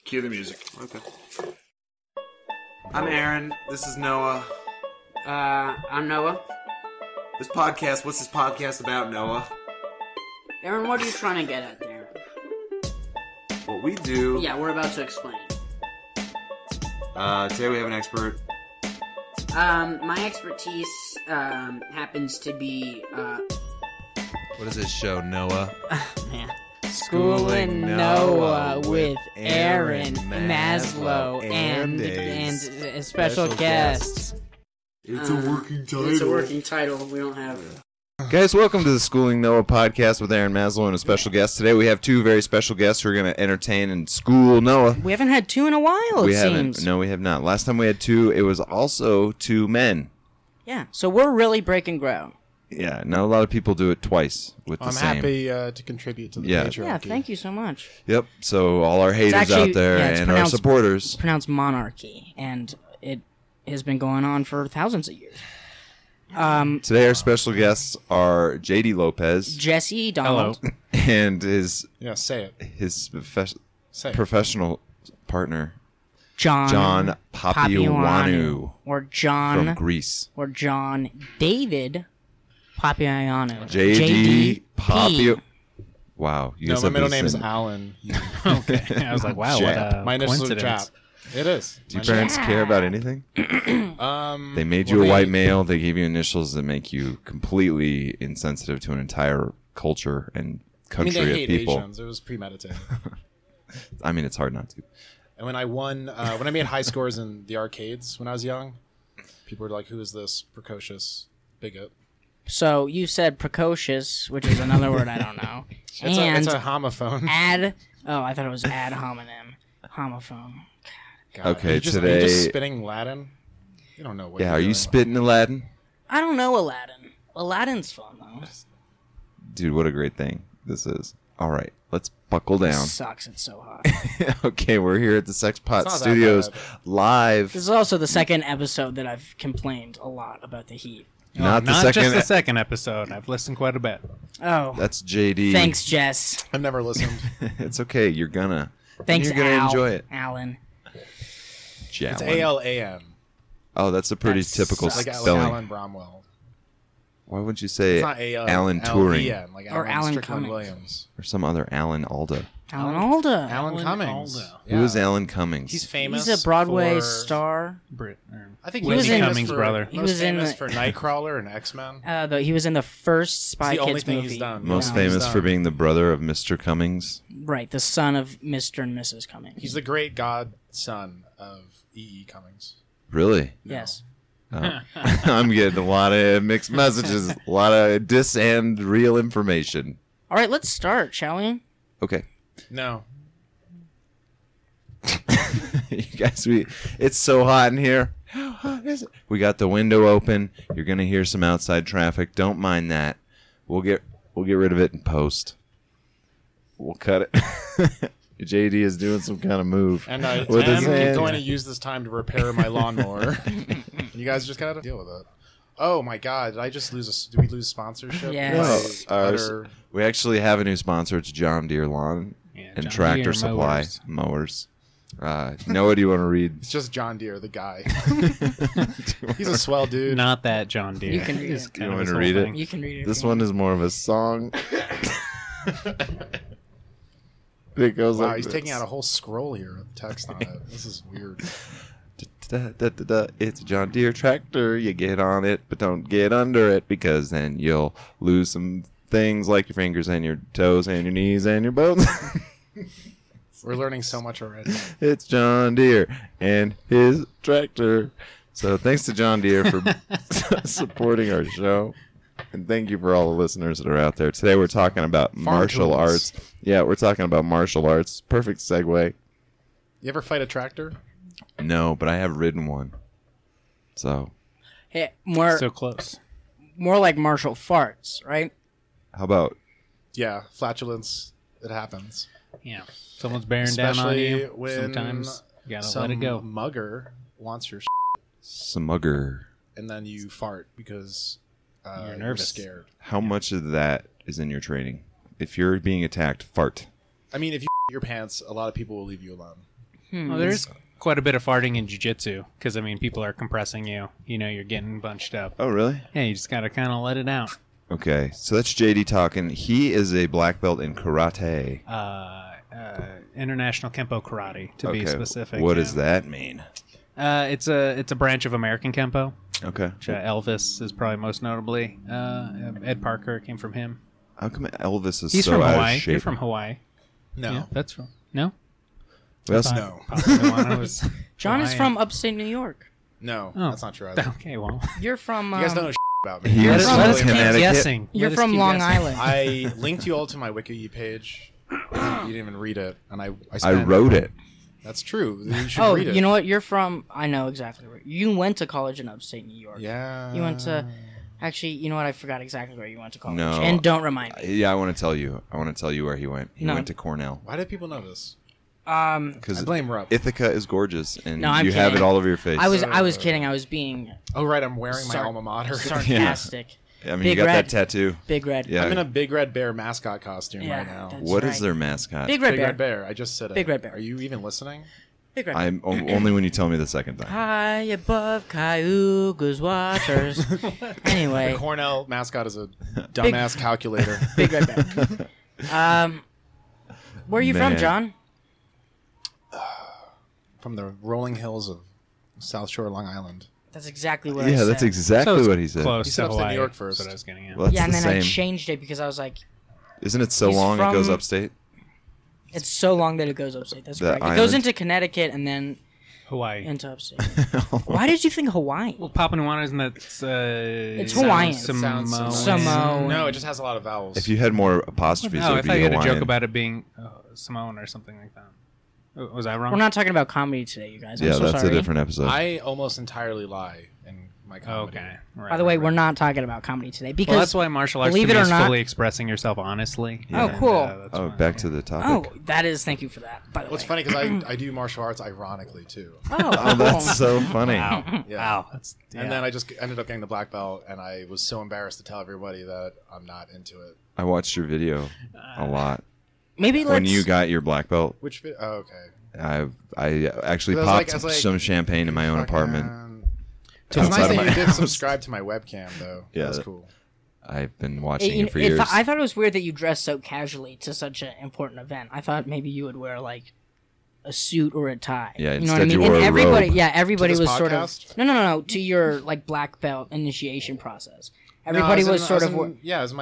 Cue the music. Okay. I'm Aaron. This is Noah. I'm Noah. What's this podcast about, Noah? Aaron, what are you trying to get at there? What we do... Yeah, we're about to explain. Today we have an expert. My expertise, happens to be, What is this show, Noah? man. Schooling Noah with Aaron Maslow and special guests. It's a working title. It's a working title. We don't have... Guys, welcome to the Schooling Noah podcast with Aaron Maslow and a special guest. Today we have two very special guests who are going to entertain and school Noah. We haven't had two in a while, We it haven't. seems. No, we have not. Last time we had two, it was also two men. Yeah, so we're really breaking ground. Yeah, not a lot of people do it twice with the same. I'm happy to contribute to the Yeah. patriarchy. Yeah, thank you so much. Yep, so all our haters actually- out there yeah, it's and our pronounced- supporters. It's pronounced monarchy, and it has been going on for thousands of years. Today our special guests are JD Lopez Jesse Donald. and his Yeah, say it. Say it. professional partner, John Papaioannou or from John Greece. or John David Papaioannou. JD Papio. Wow. You No, guys my have middle this name is in- Alan. Okay. I was like, wow, what a My initials are coincidence. Jap. It is. Do your parents care about anything? They made you well, a white male. They gave you initials that make you completely insensitive to an entire culture and I mean, country they of hate people. Asians. It was premeditated. I mean, it's hard not to. And when I won, when I made high scores in the arcades when I was young, people were like, "Who is this precocious bigot?" So you said precocious, which is another word I don't know. It's and a homophone. I thought it was ad hominem. Homophone. God, Okay, are you just today- spitting Latin. You don't know what. Yeah, you're are you doing. spitting Aladdin? I don't know Aladdin. Aladdin's fun though. Dude, what a great thing this is. All right, let's buckle down. Sucks. It's so hot. Okay, we're here at the Sex Pot It's not that Studios bad. live. This is also the second episode that I've complained a lot about the heat. Not the Not second. just the second episode. I've listened quite a bit. Oh, That's JD. thanks, Jess. I've never listened. It's okay. You're gonna. Thanks, You're gonna Al. enjoy it. Alan. It's Jalen. ALAN. Oh, that's a pretty That typical sucks. Like spelling. Alan Bromwell. Why wouldn't you say It's not AL. Alan Turing LEN, like Or Alan Alan Strickland Cummings. Williams. or some other Alan Alda? Alan Alda. Alan Cummings. Alda. Who is Alan Cummings? He's famous. He's a Broadway for, star. I think He was in- Cummings' brother. He Most was in famous the- for Nightcrawler and X-Men. He was in the first Spy It's the only Kids thing movie. he's done. Most Yeah. famous He's for done. being the brother of Mr. Cummings. Right, the son of Mr. and Mrs. Cummings. He's the great godson of E.E. Cummings. Really? Yes. Oh. I'm getting a lot of mixed messages, a lot of dis and real information. All right, let's start, shall we? Okay. No. You guys, it's so hot in here. How hot is it? We got the window open. You're gonna hear some outside traffic. Don't mind that. We'll get rid of it in post. We'll cut it. JD is doing some kind of move And I with his am hand. going to use this time to repair my lawnmower. You guys just gotta deal with it. Oh my God! Did I just lose? Did we lose sponsorship? Yes. No, we actually have a new sponsor. It's John Deere Lawn and John Tractor Deere Supply Mowers. Noah, do you want to read? It's just John Deere, the guy. He's a swell dude. Not that John Deere. You can read It's it. kind You of want his to whole read it? thing. You can read it. if This you one want. is more of a song. It goes Wow, like he's this. taking out a whole scroll here with text on it. This is weird. It's a John Deere tractor. You get on it, but don't get under it because then you'll lose some things like your fingers and your toes and your knees and your bones. We're learning so much already. It's John Deere and his tractor. So thanks to John Deere for supporting our show. And thank you for all the listeners that are out there. Today we're talking about martial tools. arts. Yeah, we're talking about martial arts. Perfect segue. You ever fight a tractor? No, but I have ridden one. So, Hey, more So close. like martial farts, right? how about Yeah, flatulence. It happens. Yeah. Someone's bearing down on Especially you. when Sometimes you gotta some let it go. mugger wants your smugger? and then you fart because You're you're nervous. scared. How much of that is in your training? If you're being attacked, fart. I mean, if you your pants, a lot of people will leave you alone. Well, there's quite a bit of farting in jiu-jitsu because, I mean, people are compressing you. You know, you're getting bunched up. Oh, really? Yeah, you just got to kind of let it out. Okay, so that's JD talking. He is a black belt in karate. International Kempo Karate, to be specific. What does that mean? It's a branch of American Kempo. Okay. Which, Elvis is probably most notably. Ed Parker came from him. How come Elvis is He's so from out Hawaii. of shape? You're from Hawaii. No. Yeah, that's from. No? Well, that's- No. Possibly was John is Hawaiian. from upstate New York. No, Oh. that's not true either. Okay, well. You're from. You guys don't know about me. He Let was us, from let us keep Connecticut. guessing. You're Let us from keep Long guessing. Island. I linked you all to my Wiki page. You didn't even read it, and I I spent, wrote it. That's true. You should Oh, read it. you know what? You're from. I know exactly where. You went to college in upstate New York. Yeah. You went to. Actually, you know what? I forgot exactly where you went to college. No. And don't remind me. Yeah, I want to tell you. I want to tell you where he went. He No. went to Cornell. Why did people know this? Because I blame Rupp. Ithaca is gorgeous, and No, I'm you have it kidding. all over your face. I was kidding. I was being Oh, right. I'm wearing my Sar- alma mater. sarcastic. I mean, Big you got Red. that tattoo. Big Red. Yeah. I'm in a Big Red Bear mascot costume Yeah, right now. that's What is right. their mascot? Big Red Big Bear. Red Bear. I just said it. Big Red Bear. Are you even listening? Big Red Bear. I'm only when you tell me the second time. High above Cayuga's waters. Anyway, The Cornell mascot is a dumbass calculator. Big Red Bear. Where are you from, Man. John? From the rolling hills of South Shore, Long Island. That's exactly what I Yeah, said. that's exactly So it's what he said. Close He to said upstate New Hawaii. York That's first. what I was getting at. Well, that's Yeah, and the then I same. changed it because I was like, Isn't it so He's long it goes from- upstate? it's so long that it goes upstate. That's The correct. It goes island? into Connecticut and then Hawaii. into upstate. Why did you think Hawaii? Well, Papua New Guinea, isn't that... It's Hawaiian. Samoan. Samoan. No, it just has a lot of vowels. If you had more apostrophes, No, it I would thought be you had a Hawaiian. joke about it being Samoan or something like that. Was I wrong? We're not talking about comedy today, you guys. I'm Yeah, so that's sorry. a different episode. I almost entirely lie in my comedy. Okay. Right, By the way, right, we're right. not talking about comedy today because Well, that's why martial arts to believe me it or is not- fully expressing yourself honestly. Oh, And, cool. that's Oh, why- back to the topic. Oh, that is. Thank you for that. By the Well, it's way. funny because I do martial arts ironically too. Oh, That's so funny. Wow. Yeah. Wow. That's, yeah. And then I just ended up getting the black belt, and I was so embarrassed to tell everybody that I'm not into it. I watched your video a lot. Maybe let's. When you got your black belt, Which bit? Oh, okay. I actually I was popped I was some champagne in my own apartment. It's nice outside of that my you did house. subscribe to my webcam, though. Yeah, That's that- cool. I've been watching You it for know, years. I thought it was weird that you dressed so casually to such an important event. I thought maybe you would wear like a suit or a tie. Yeah, you know what I instead you mean. wore And a everybody, robe. yeah, everybody To was this sort of podcast? no to your like black belt initiation process. Everybody was sort of yeah, it was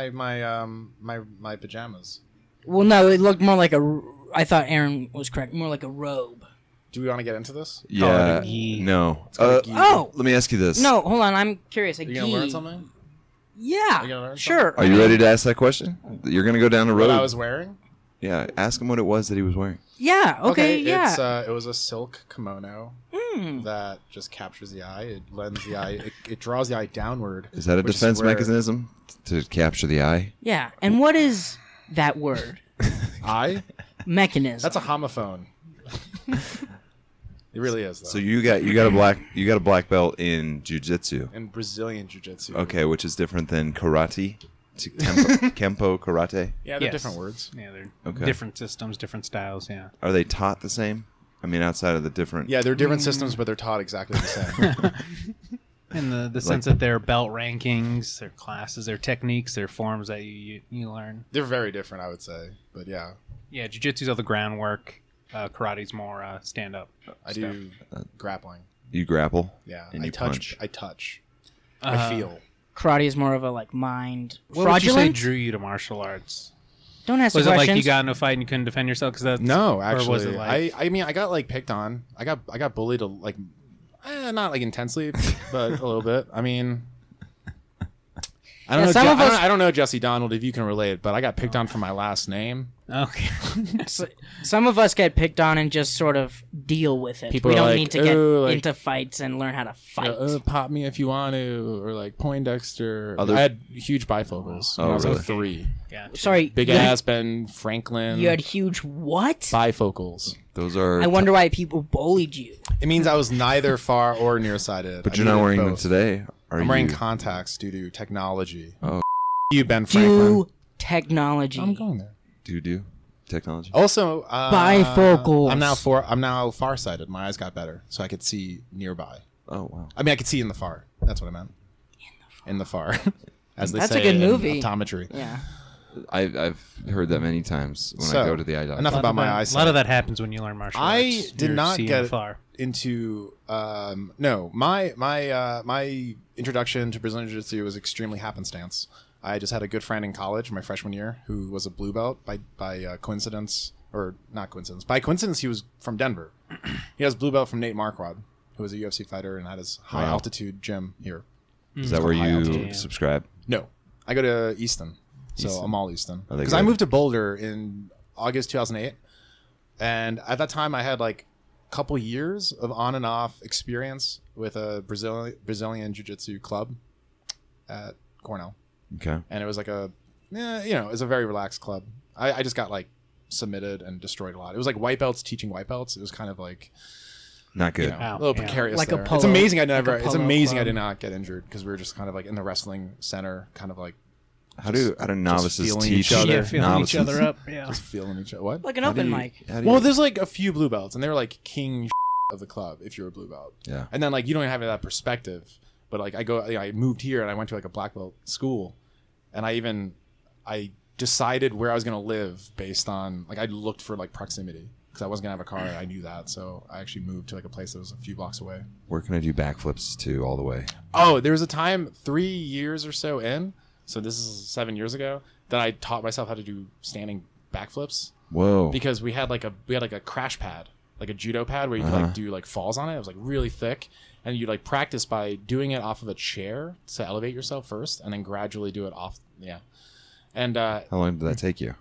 my pajamas. well, no, it looked more like a. I thought Aaron was correct, more like a robe. Do we want to get into this? yeah, a gi. no. called a gi. Oh Let me ask you this. no, hold on, I'm curious. A Are you gonna learn gi. something? Yeah, you gonna learn sure. Are you ready to ask that question? You're gonna go down the road. What I was wearing? Yeah, ask him what it was that he was wearing. Yeah. Okay. yeah. It's, it was a silk kimono that just captures the eye. It lends the eye. It draws the eye downward. Is that a which defense where- mechanism to capture the eye? Yeah. And what is that word? Eye? Mechanism. That's a homophone. It really is, though. So you got a black belt in jiu-jitsu. in Brazilian jiu-jitsu. Okay, which is different than karate, to kempo karate. Yeah, they're Yes. different words. Yeah, they're Okay. different systems, different styles. Yeah. Are they taught the same? I mean, outside of the different. Yeah, they're different systems, but they're taught exactly the same. In the sense that their belt rankings, their classes, their techniques, their forms that you learn. They're very different, I would say. But yeah, Yeah, jiu-jitsu's all the groundwork. Karate's more stand-up. I do grappling. You grapple. Yeah, And I you touch. punch. I touch. I feel. Karate is more of a like mind What would you say fraudulent. drew you to martial arts? Don't ask Was the it questions. like you got in a fight and you couldn't defend yourself? Because that's No, or actually, was it like I mean, I got like picked on. I got bullied like, not like intensely, but a little bit. I mean, I don't Yeah, know. some of us- I don't know Jesse Donald if you can relate, but I got picked on for my last name. okay? Some of us get picked on and just sort of deal with it. People we are don't like, need to get "Oh, like- into fights and learn how to fight. Pop me if you want to, or like Poindexter. Other- I had huge bifocals. when Oh, I was really? like 3. Gotcha. Sorry, Big you had- ass Ben Franklin. You had huge what? bifocals. Those are. I wonder why people bullied you. It means I was neither far or nearsighted. But I you're not needed wearing them both. today. Are I'm wearing you? contacts due to technology. Oh. You Ben Franklin. Do technology. I'm going there. Do. technology? Also, Bifocals. I'm now farsighted. My eyes got better, so I could see nearby. Oh wow. I mean, I could see in the far. That's what I meant. In the far, as they That's say a good in movie. optometry. Yeah. I've heard that many times when So, I go to the eye doctor. enough about my A eyesight. lot of that happens when you learn martial arts. I did You're not seeing get far. into no my introduction to Brazilian Jiu-Jitsu was extremely happenstance. I just had a good friend in college my freshman year who was a blue belt by coincidence, or not coincidence. By coincidence, he was from Denver. He has blue belt from Nate Marquardt, who was a UFC fighter and had his high Wow. altitude gym here. Is that where High you altitude. subscribe? No, I go to Easton, so Easton. I'm all Easton Are they because I good? moved to Boulder in August 2008, and at that time I had like a couple years of on and off experience with a Brazilian Jiu-Jitsu club at Cornell, Okay. and it was like it was a very relaxed club. I just got like submitted and destroyed a lot. It was like white belts teaching white belts. It was kind of like Not good. a Wow, little yeah. precarious. Like a there. polo- it's amazing I like a never. It's polo amazing I club. did not get injured because we were just kind of like in the wrestling center, kind of like How do novices feeling teach each other. Yeah, feeling novices? each other up. Yeah. just feeling each other. What? Like an How do open you- mic. how do you- Well, there's like a few blue belts, and they're like king of the club if you're a blue belt. yeah. And then like you don't have that perspective. But like I moved here and I went to like a black belt school, and I decided where I was gonna live based on like I looked for like proximity because I wasn't gonna have a car. I knew that, so I actually moved to like a place that was a few blocks away. Where can I do backflips to all the way? Oh, there was a time 3 years or so in, so this is 7 years ago, that I taught myself how to do standing backflips. Whoa. Because we had like a crash pad, like a judo pad where you could like do like falls on it. It was like really thick, and you like practice by doing it off of a chair to elevate yourself first, and then gradually do it off. Yeah, and How long did that take you?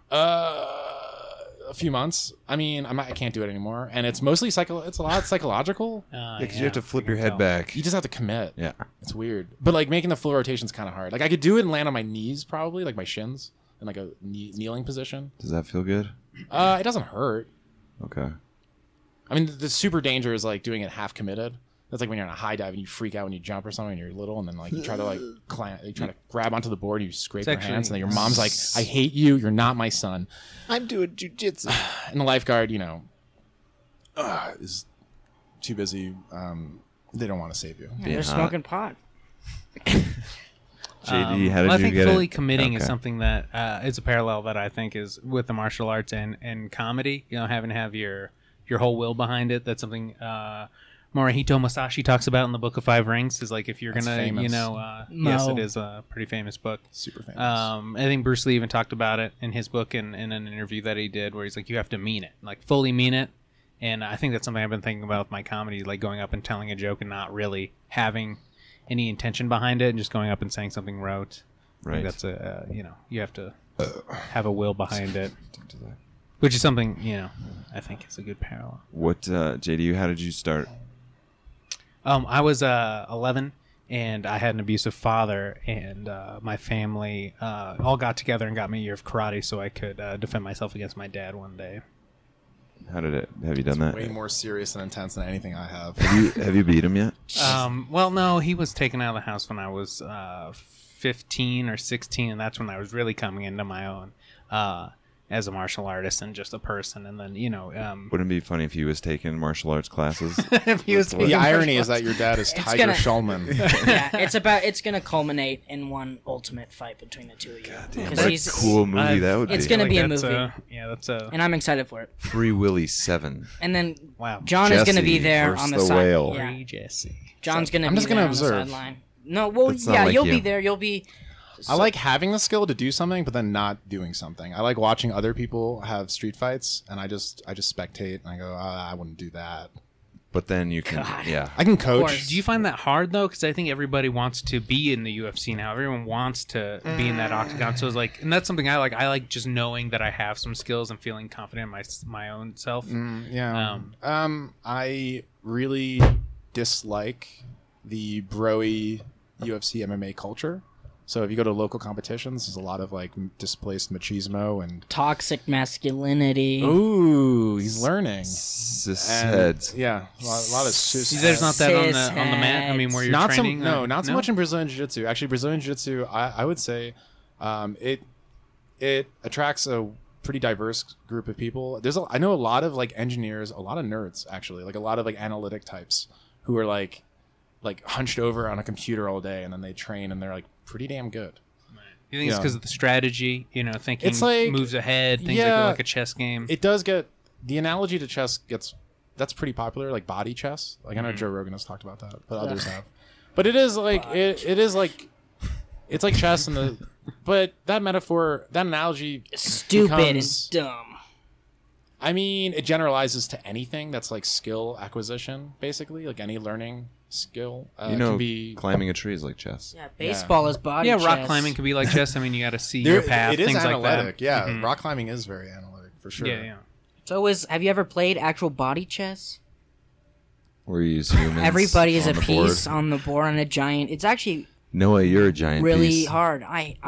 a few months. I mean, I can't do it anymore, and it's mostly It's a lot psychological. Yeah, because you have to flip your head back. You just have to commit. Yeah. It's weird, but like making the full rotation's kind of hard. Like I could do it and land on my knees, probably like my shins in like a kneeling position. Does that feel good? It doesn't hurt. Okay. I mean, the super danger is like doing it half committed. That's like when you're on a high dive and you freak out when you jump or something and you're little, and then like you try to like climb, you try to grab onto the board and you scrape It's your actually- hands, and then your mom's like, "I hate you. You're not my son." I'm doing jujitsu. And the lifeguard, is too busy. They don't want to save you. Yeah, Being they're hot. smoking pot. JD, how did I you think get fully it? committing is Okay. something that is a parallel that I think is with the martial arts and comedy. You know, having to have your whole will behind it. That's something Morihito Musashi talks about in the Book of Five Rings. Is like if you're That's gonna, famous. yes, Mo. it is a pretty famous book. Super famous. I think Bruce Lee even talked about it in his book and in an interview that he did, where he's like, you have to mean it, like fully mean it. And I think that's something I've been thinking about with my comedy, like going up and telling a joke and not really having any intention behind it, and just going up and saying something rote. I Right. think that's you have to have a will behind it, which is something I think is a good parallel. What, JD, how did you start? I was 11, and I had an abusive father, and my family all got together and got me a year of karate so I could defend myself against my dad one day. Have you done that? Way more serious and intense than anything I have. Have you beat him yet? Well, no, he was taken out of the house when I was 15 or 16, and that's when I was really coming into my own as a martial artist and just a person. And then, Wouldn't it be funny if he was taking martial arts classes? if he was The irony is that your dad is It's Tiger gonna- Shulman. Yeah, it's gonna culminate in one ultimate fight between the two of you. Damn, 'Cause what a he's- cool movie that would It's be. gonna be a that's movie. that's a And I'm excited for it. Free Willy 7. And then wow. John is gonna be Jesse there versus on the the side. whale. Yeah. Free Jesse. John's gonna I'm be just gonna there observe. on the sideline. No, well, That's not yeah, like you'll you. be there. You'll be. I like having the skill to do something, but then not doing something. I like watching other people have street fights, and I just spectate and I go, I wouldn't do that. But then you can, God. yeah. I can course. coach. Do you find that hard though? Because I think everybody wants to be in the UFC now. Everyone wants to be in that octagon. So it's like, and that's something I like. I like just knowing that I have some skills and feeling confident in my own self. Yeah. I really dislike the broy UFC MMA culture. So if you go to local competitions, there's a lot of like displaced machismo and Toxic masculinity. ooh, he's learning. Cis And, heads. yeah, a lot of cis. There's not that on the Cis mat. I mean, where you're not training. not so much in Brazilian Jiu-Jitsu. Actually, Brazilian Jiu-Jitsu, I would say, it attracts a pretty diverse group of people. I know a lot of like engineers, a lot of nerds actually, like a lot of like analytic types who are like hunched over on a computer all day, and then they train and they're like pretty damn good. You think it's because of the strategy, thinking It's like- moves ahead, things yeah, like a chess game. It does get the analogy to chess that's pretty popular, like body chess. Like I know Joe Rogan has talked about that, but others have. But it is like it is like it's like chess but that metaphor, that analogy Stupid becomes- and dumb. I mean, it generalizes to anything that's like skill acquisition, basically, like any learning skill. Can be climbing a tree is like chess. Yeah, baseball is body Yeah, rock chess. climbing could be like chess. I mean, you got to see your path, It is things analytic. like that. Yeah, Mhm. rock climbing is very analytic for sure. Yeah. So have you ever played actual body chess? Where you use humans. Everybody is a on the piece board. on the board on a giant. It's actually Noah, you're a giant really piece. hard.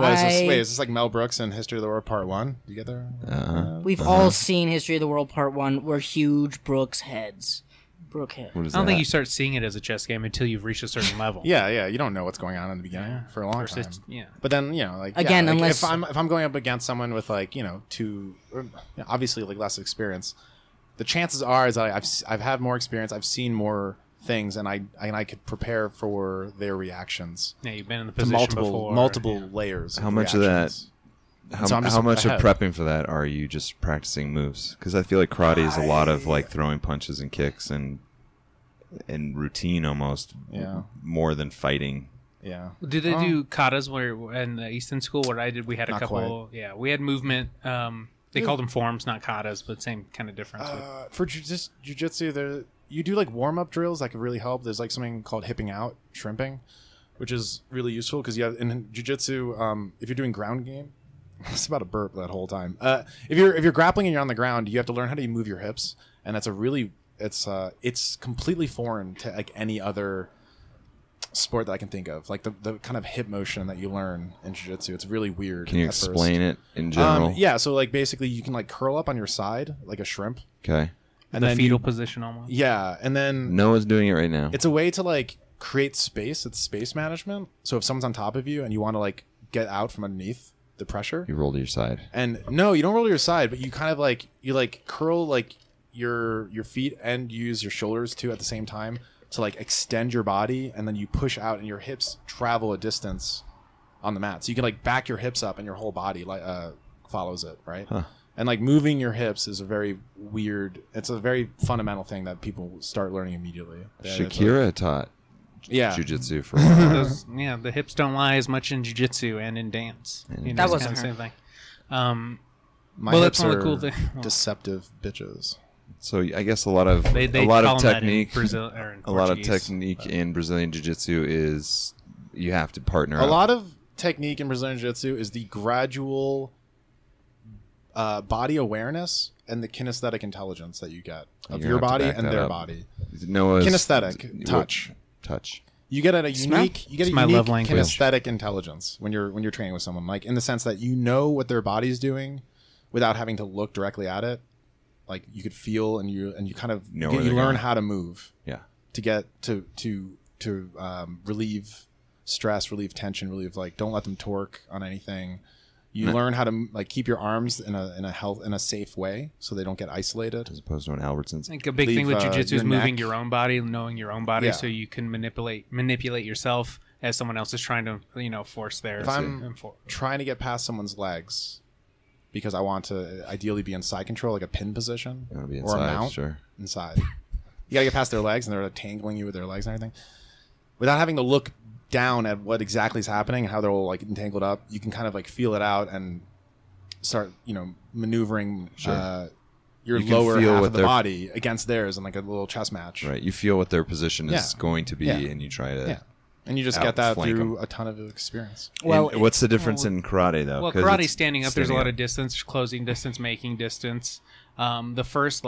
Is this like Mel Brooks in History of the World Part 1? You get there? We've all seen History of the World Part 1 where huge Brooke head. What is I don't think that? you start seeing it as a chess game until you've reached a certain level. Yeah. You don't know what's going on in the beginning for a long First time. it's- But then Again, like, unless- if I'm going up against someone with like obviously like less experience, the chances are is I've had more experience. I've seen more things, and I could prepare for their reactions Yeah, you've been in the to position before. multiple layers. How much of that? reactions. So I'm just How much ahead. of prepping for that are you just practicing moves? Because I feel like karate is a lot of like throwing punches and kicks and routine almost. Yeah. More than fighting. Yeah. Did they do katas where in the Easton school where I did? We had a Not couple. Yeah, we had movement. They called them forms, not katas, but same kind of difference. For jiu-jitsu, you do like warm-up drills that could really help. There's like something called hipping out, shrimping, which is really useful because you have in jiu-jitsu, if you're doing ground game, it's about a burp that whole time. If you're grappling and you're on the ground, you have to learn how to move your hips, and that's it's completely foreign to like any other sport that I can think of. Like the kind of hip motion that you learn in jiu-jitsu, it's really weird. Can you at first. explain it in general? Yeah, so like basically you can like curl up on your side like a shrimp, Okay. and the then fetal position almost. yeah, and then Noah's doing it right now. it's a way to like create space. It's space management. So if someone's on top of you and you want to like get out from underneath the pressure, You roll to your side. and no, you don't roll to your side, but you kind of like curl like your feet and use your shoulders too at the same time to like extend your body, and then you push out and your hips travel a distance on the mat. So you can like back your hips up and your whole body like follows it, right? Huh. And like moving your hips is a very fundamental thing that people start learning immediately. Yeah, it's like- Shakira taught yeah. jiu-jitsu for a while. The hips don't lie as much in jiu-jitsu and in dance. That it's wasn't kinda her. same thing. My Well, hips that's one of the are cool things. Well, deceptive bitches. So I guess a lot of they a lot call of them that in technique, Brazil, or in a lot of Portuguese, technique but- in Brazilian jiu-jitsu is you have to partner A up. lot of technique in Brazilian Jiu-Jitsu is the gradual body awareness and the kinesthetic intelligence that you get of You're your gonna have to body back and that their up. body. Noah's Kinesthetic, what- touch. touch. You get a Smell? unique, It's my love language. kinesthetic intelligence when you're training with someone, like in the sense that you know what their body's doing without having to look directly at it. Like you could feel and you kind of Know where you they're learn going. how to move Yeah. to get to relieve stress, relieve tension, relieve like don't let them torque on anything. You learn how to like keep your arms in a safe way so they don't get isolated. As opposed to an Albertsons. I think a big Leave, thing with jiu-jitsu is your moving neck. your own body, knowing your own body, Yeah. so you can manipulate yourself as someone else is trying to, force theirs. If I'm and for- trying to get past someone's legs because I want to ideally be in side control, like a pin position You want to be or a inside, mount sure. inside. You gotta get past their legs, and they're like, tangling you with their legs and everything, without having to look down at what exactly is happening and how they're all like entangled up. You can kind of like feel it out and start, maneuvering your You can lower feel half what of the they're- body against theirs in like a little chess match. Right. You feel what their position is Yeah. going to be, Yeah. and you try to. Yeah. And you just get that Outflank through 'em. a ton of experience. Well, And what's the difference in karate though? Well, 'Cause karate it's standing up. There's a lot standing of distance, closing distance, making distance. The first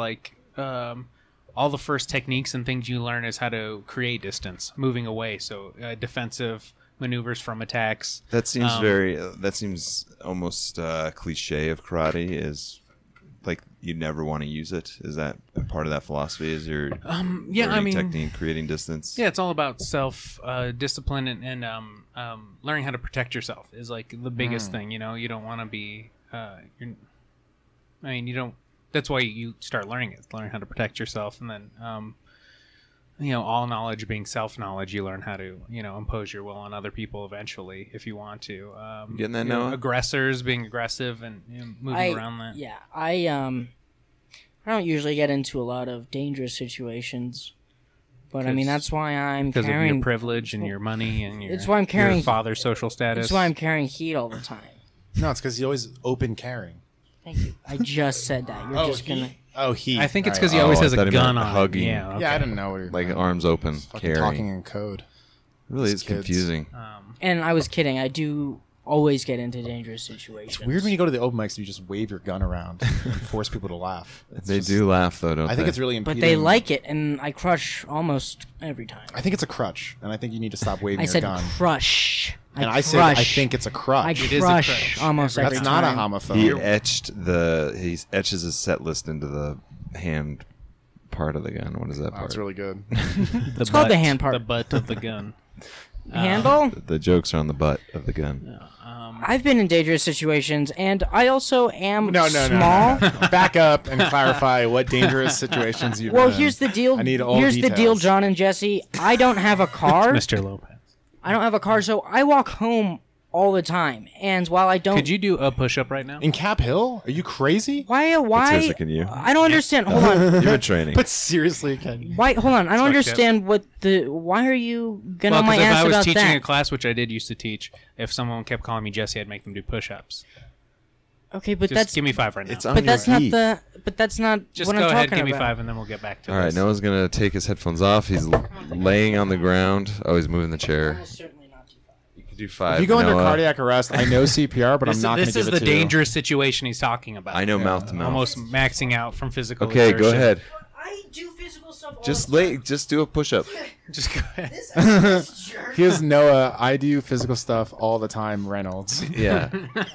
all the first techniques and things you learn is how to create distance, moving away. So defensive maneuvers from attacks. That seems that seems almost cliche of karate. Is like you never want to use it. Is that part of that philosophy? Is your learning technique, creating distance? Yeah, it's all about self discipline and learning how to protect yourself is like the biggest thing. You don't want to be I mean, you don't. That's why you start learning it, learn how to protect yourself, and then, all knowledge being self-knowledge, you learn how to, impose your will on other people eventually if you want to. Getting that, Noah? Aggressors being aggressive and moving around that. Yeah, I don't usually get into a lot of dangerous situations, but I mean that's why I'm because carrying of your privilege and your money and your, it's why I'm carrying your father's social status. That's why I'm carrying heat all the time. No, it's because you always open carrying. Thank you. I just said that. You're just gonna. Oh, he. I think it's All because right. he always Oh, I has thought a he meant gun on. hugging. Yeah, okay. Yeah, I didn't know what he Like arms open, fucking carrying. talking in code. Really, These it's kids. confusing. And I was kidding. I do always get into dangerous situations. It's weird when you go to the open mics and you just wave your gun around and force people to laugh. It's They just- do laugh though, don't they? I think it's really but impeding. they like it, and I crush almost every time. I think it's a crutch, and I think you need to stop waving I your said gun. crush. And I said I think it's a crutch. I It is a crush crutch. almost every That's time. not a homophone. He etches his set list into the hand part of the gun. What is that Wow, part? it's really good. It's called the hand part. The butt of the gun. Handle? The jokes are on the butt of the gun. I've been in dangerous situations, and I also am No, small. no. Back up and clarify what dangerous situations you've Well, been in. here's the deal. I need all Here's the deal, details. John and Jesse. I don't have a car. Mr. Lopez. I don't have a car, so I walk home all the time. And while I don't, Could you do a push-up right now? In Cap Hill? Are you crazy? why? Seriously, can you? I don't understand. Hold on. You've been training. But seriously, Ken. Why? Hold on. I don't fucked up. understand why are you getting Well, on my because if ass I was about teaching that? a class, which I did used to teach, if someone kept calling me Jesse, I'd make them do push-ups. Okay, but Just that's give me 5 right now. It's on but your that's not feet. the. But that's not Just what go I'm ahead, talking give me about. 5, and then we'll get back to All right, this. Noah's gonna take his headphones off. He's laying on the ground. Oh, he's moving the chair. Certainly not too far. You can do 5. If you go under Noah. cardiac arrest, I know CPR, but This, I'm not going to this give is it the to you. dangerous situation he's talking about. I know mouth to mouth. Almost maxing out from physical Okay, go exertion. ahead. I do physical stuff. All Just the time. lay. Just do a push-up. Just go ahead. This jerk. Here's Noah. I do physical stuff all the time, Reynolds. Yeah.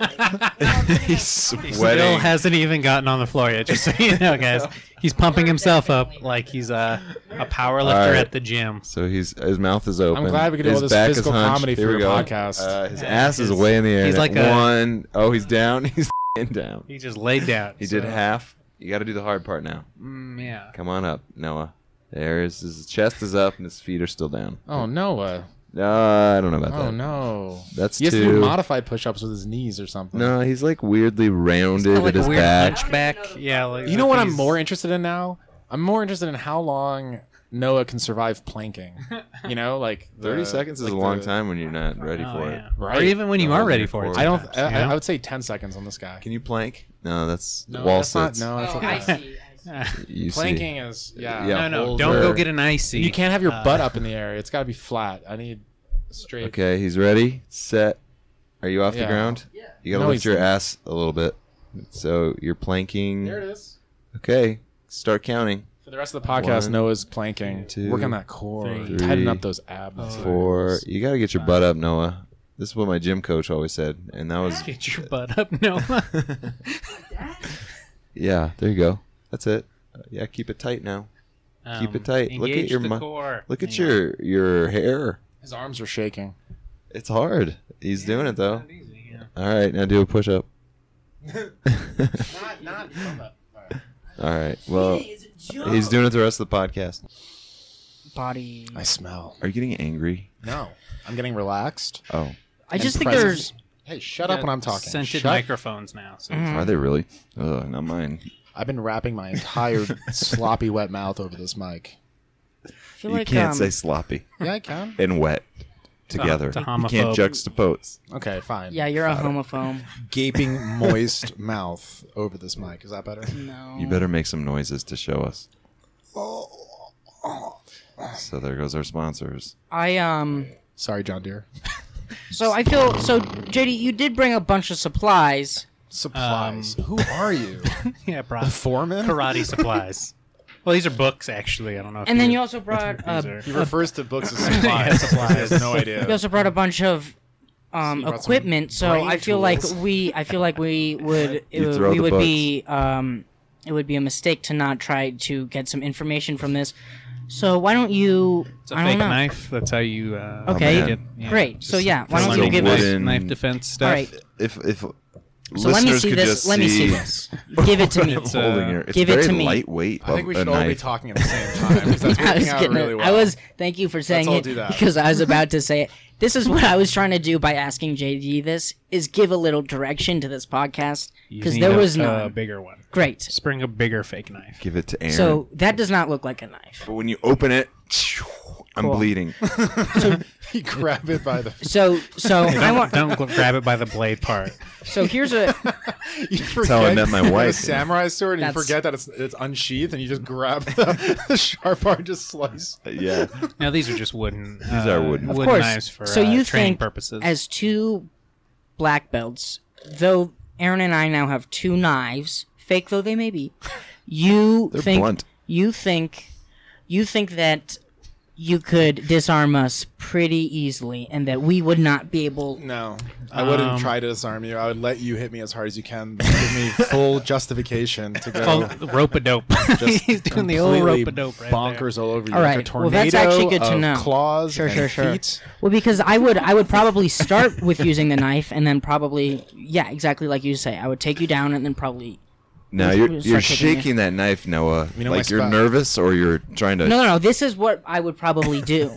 He's He sweating. still hasn't even gotten on the floor yet, just so you know, guys. He's pumping himself up like he's a power lifter All right. at the gym. So his mouth is open. I'm glad we could do all His this back is physical hunched. comedy for Here we your go. podcast. His ass is way in the air. He's like a- one. Oh, he's down. He's down. He just laid down. He did half. You got to do the hard part now. Yeah. Come on up, Noah. There is his chest is up and his feet are still down. Oh, Noah. I don't know about Oh, that. no. That's He has to two. do modified push-ups with his knees or something. No, he's like weirdly rounded Like at his a weird back. hunchback. Yeah. Like You know what I'm he's- more interested in now? I'm more interested in how long Noah can survive planking. You know, like 30 seconds is like a long the- time when you're not ready Oh, for yeah. it. Right. Or even when you No, are ready you're for it. forward. I don't. sometimes, you know? I would say 10 seconds on this guy. Can you plank? No, that's No, wall that's not. sits. No, that's Oh, I okay. see. You see. Planking is yeah. Yeah. No, holes don't are- go get an icy. You can't have your butt up in the air. It's got to be flat. I need straight. Okay, he's ready. Set. Are you off the Yeah. ground? Yeah. You gotta No, lift he's your not. ass a little bit. So you're planking. There it is. Okay, start counting. For the rest of the podcast, One, Noah's planking. two, Work on that core. three, Tighten up those abs. 4. You gotta get your butt up, Noah. This is what my gym coach always said, and that was Get your butt up, Noah. yeah. There you go. That's it. Yeah, keep it tight now. Keep it tight. Look at engage your the core. Look at Hang on. your hair. His arms are shaking. It's hard. He's doing it though. Not easy, yeah. All right, now do a push up. Not from the. All right. Well, he's doing it the rest of the podcast. Body. I smell. Are you getting angry? No, I'm getting relaxed. Oh, I just and think present. there's. Hey, shut up when I'm talking. Scented Shut- microphones now. So Mm-hmm. are they really? Oh, not mine. I've been wrapping my entire sloppy wet mouth over this mic. I feel You like can't say sloppy Yeah, I can. and wet together. it's a You can't homophobe. juxtapose. Okay, fine. Yeah, you're a homophobe. Gaping, moist mouth over this mic. Is that better? No. You better make some noises to show us. So there goes our sponsors. Sorry, John Deere. So I feel so. JD, you did bring a bunch of supplies. Supplies. Who are you? yeah, bro. The foreman? Karate supplies. Well, these are books, actually. I don't know. If And then you also brought these are- He refers to books as Yeah, supplies. supplies. He has no you idea. also brought a bunch of brought some equipment. So brain I feel like tools. we would You throw we the would books. be it would be a mistake to not try to get some information from this. So why don't you? It's a I don't fake know. knife. That's how you. Okay, man. get, yeah, great. So just yeah, why some don't you little give us? wooden- knife defense stuff? All right. If So let me Listeners see could this. just Let me see see- this. Give it to me. It's holding your. It's Give it very to me. lightweight. I think we a should all be knife. talking at the same time because that's I was working out getting really it. well. Thank you for saying all it do that. because I was about to say it. This is what I was trying to do by asking JD this is give a little direction to this podcast You because need there a- was a none. bigger one. Great. Just bring a bigger fake knife. Give it to Aaron. So that does not look like a knife. but when you open it, I'm Cool. bleeding. You grab it by the. So I want. Don't grab it by the blade part. So here's a. You forget how I met my you have wife. A samurai sword, and you That's- forget that it's unsheathed, and you just grab the sharp part, and just slice. Yeah. Now these are just wooden. These are wooden. Of wooden course. knives for So you training think purposes. as two black belts, though Aaron and I now have two knives, fake though they may be, you They're think blunt. you think that you could disarm us pretty easily, and that we would not be able. No, I wouldn't try to disarm you. I would let you hit me as hard as you can. Give me full justification to go. Oh, rope-a-dope. Just He's doing the old completely rope-a-dope right bonkers all over you. All like a right. tornado Well, that's actually good to of know. claws Sure, and sure. feet. Well, because I would probably start with using the knife, and then probably exactly like you say. I would take you down, and then probably. Now We'll you're start taking it. shaking that knife, Noah. You know my like you're spot. nervous or you're trying to. No. This is what I would probably do.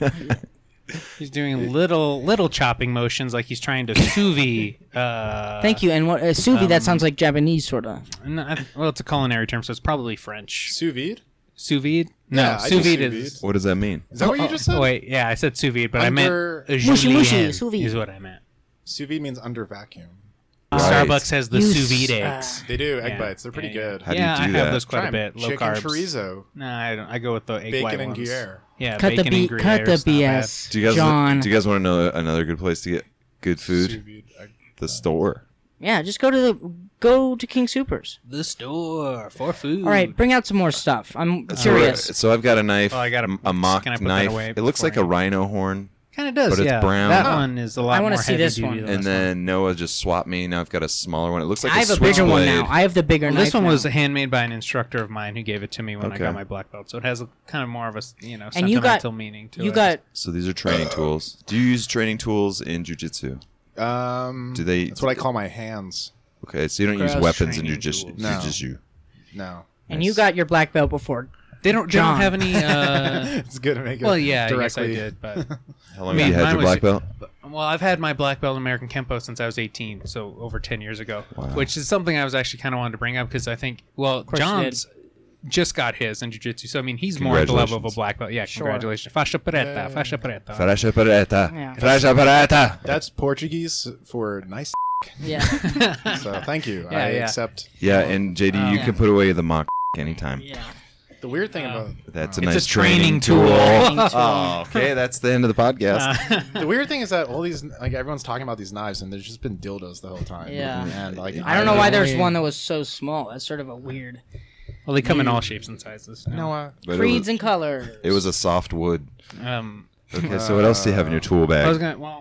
He's doing little chopping motions like he's trying to sous vide. Thank you. And what sous vide? That sounds like Japanese, sort of. Well, it's a culinary term, so it's probably French. Sous vide? Sous vide? No, Yeah, I sous do vide sous is. What does that mean? Is that what you just said? Oh, wait, yeah, I said sous vide, but I meant Under- Mushy, mushy, julienne sous vide. is what I meant. Sous vide means under vacuum. Right. Starbucks has the You sous vide s- eggs. They do egg Yeah. bites. They're pretty Yeah, good. How do you yeah, do I that? have those quite Try a bit. 'em. Low Chicken carbs. chorizo, No, I don't. I go with the egg bacon white and ones. Gruyere. Yeah, Cut the bacon and Gruyere. cut the is not bad. BS, Do you guys? John. Do you guys want to know another good place to get good Sous food? vide egg- The store. Yeah, just go to King Supers. The store for food. All right, bring out some more stuff. I'm So, curious. so I've got a knife. Oh, I got a mock can I put that knife. away It looks like a beforehand? rhino horn. Kind of does, but it's yeah. brown. That Huh. one is a lot I wanna more see heavy this duty one. than And this then Noah just swapped me. Now I've got a smaller one. It looks like I have a bigger one switchblade. now. I have the bigger Well, knife. this one now. was handmade by an instructor of mine who gave it to me when I Okay. got my black belt. So it has a kind of more of a And you got- sentimental meaning to it. You got So these are training tools. Do you use training tools in jujitsu? Do they- That's what I call my hands. Okay, so you don't use Cross weapons in training jujitsu. tools. No. Jujitsu. No, and you got your black belt before. They don't John. have any. it's good to make it. Well, yeah, I guess I directly. did, but How long I mean, have you had mine your black was- belt? well, I've had my black belt in American Kempo since I was 18, so over 10 years ago, Wow. which is something I was actually kind of wanted to bring up because I think, well, course you John's just got his in jiu-jitsu, so I mean, he's more at the level of a Congratulations. black belt. Yeah, Sure. congratulations. Fascia preta, fascia preta. Frasha pareta. Yeah. Frasha pareta. That's Portuguese for nice. Yeah. So thank you. Yeah, I yeah. accept. Yeah, and JD, you Yeah. can put away the mock anytime. Yeah. The weird thing about That's a It's nice a training tool. Training tool. Oh, okay, that's the end of the podcast. the weird thing is that all these like everyone's talking about these knives and there's just been dildos the whole time. Yeah. And like I don't know why there's only- one that was so small. That's sort of a weird. Well, they come in all shapes and sizes. Noah. But Creeds and colors. it was a soft wood. Um, Okay, so what else do you have in your tool I was bag? gonna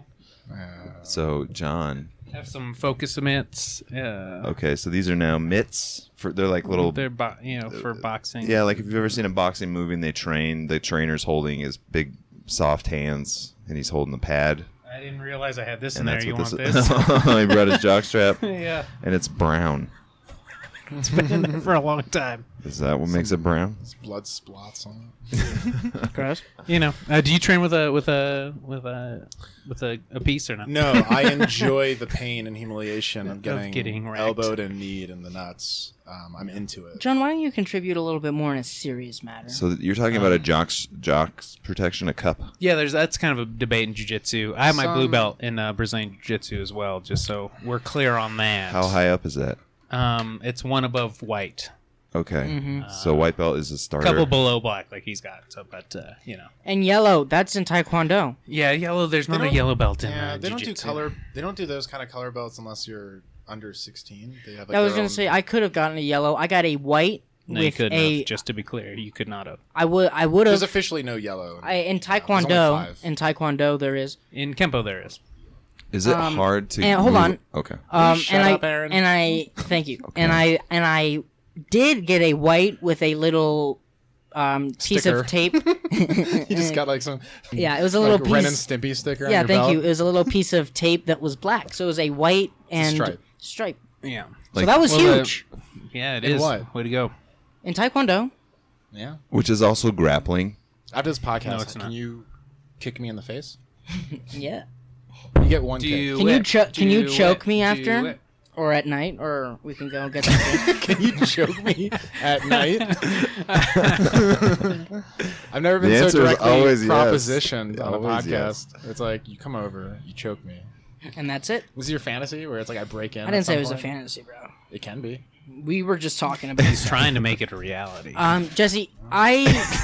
So, John. have some focus mitts. Okay, so these are now mitts. They're like little. They're for boxing. Yeah, like if you've ever seen a boxing movie and the trainer's holding his big soft hands and he's holding the pad. I didn't realize I had this in And there. that's You what want this this? is. He brought his jockstrap Yeah, and it's brown. it's been in there for a long time. Is that what makes it brown? There's blood splots on it. Gross. You know, do you train with a piece or not? No, I enjoy the pain and humiliation of getting getting wrecked. elbowed and kneed in the nuts. I'm into it. John, why don't you contribute a little bit more in a serious matter? So you're talking about a jock's protection, a cup. Yeah, that's kind of a debate in jiu-jitsu. I have my blue Some- belt in Brazilian jiu-jitsu as well, just so we're clear on that. How high up is that? It's one above white, Okay, so white belt is a starter. couple below black, like he's got. So, but And yellow, that's in Taekwondo. yeah, yellow. There's not a don't- yellow belt in Yeah, they don't do jiu-jitsu. color. They don't do those kind of color belts unless you're under 16. They have. Like, I was their gonna own- say I could have gotten a yellow. I got a white No, you with couldn't a. have. Just to be clear, you could not have. I would There's have. officially no yellow. In only Taekwondo, 5. in Taekwondo there is. In Kempo, there is. Is it hard to? and hold move- on. Okay. Shut up, Aaron. And I thank you. And I did get a white with a little piece Sticker. of tape. You just got like some. Yeah, it was a little like Ren and piece. Stimpy sticker. on Yeah, your thank belt. you. It was a little piece of tape that was black, so it was a white and stripe. stripe. Yeah. So that was huge. Yeah, it In is. what? Way to go. In Taekwondo. Yeah. which is also grappling. After this podcast, No, it's not. can you kick me in the face? Yeah. You get one kick. Can you choke me after? Or at night? Or we can go get some Can you choke me at night? I've never been The so answer is directly always yes. propositioned on a Always podcast. yes. It's like, you come over, you choke me. And that's it. Was it your fantasy where it's like I break in? I didn't at say it some was a point? fantasy, bro. It can be. We were just talking about He's trying to make it a reality. Jesse, I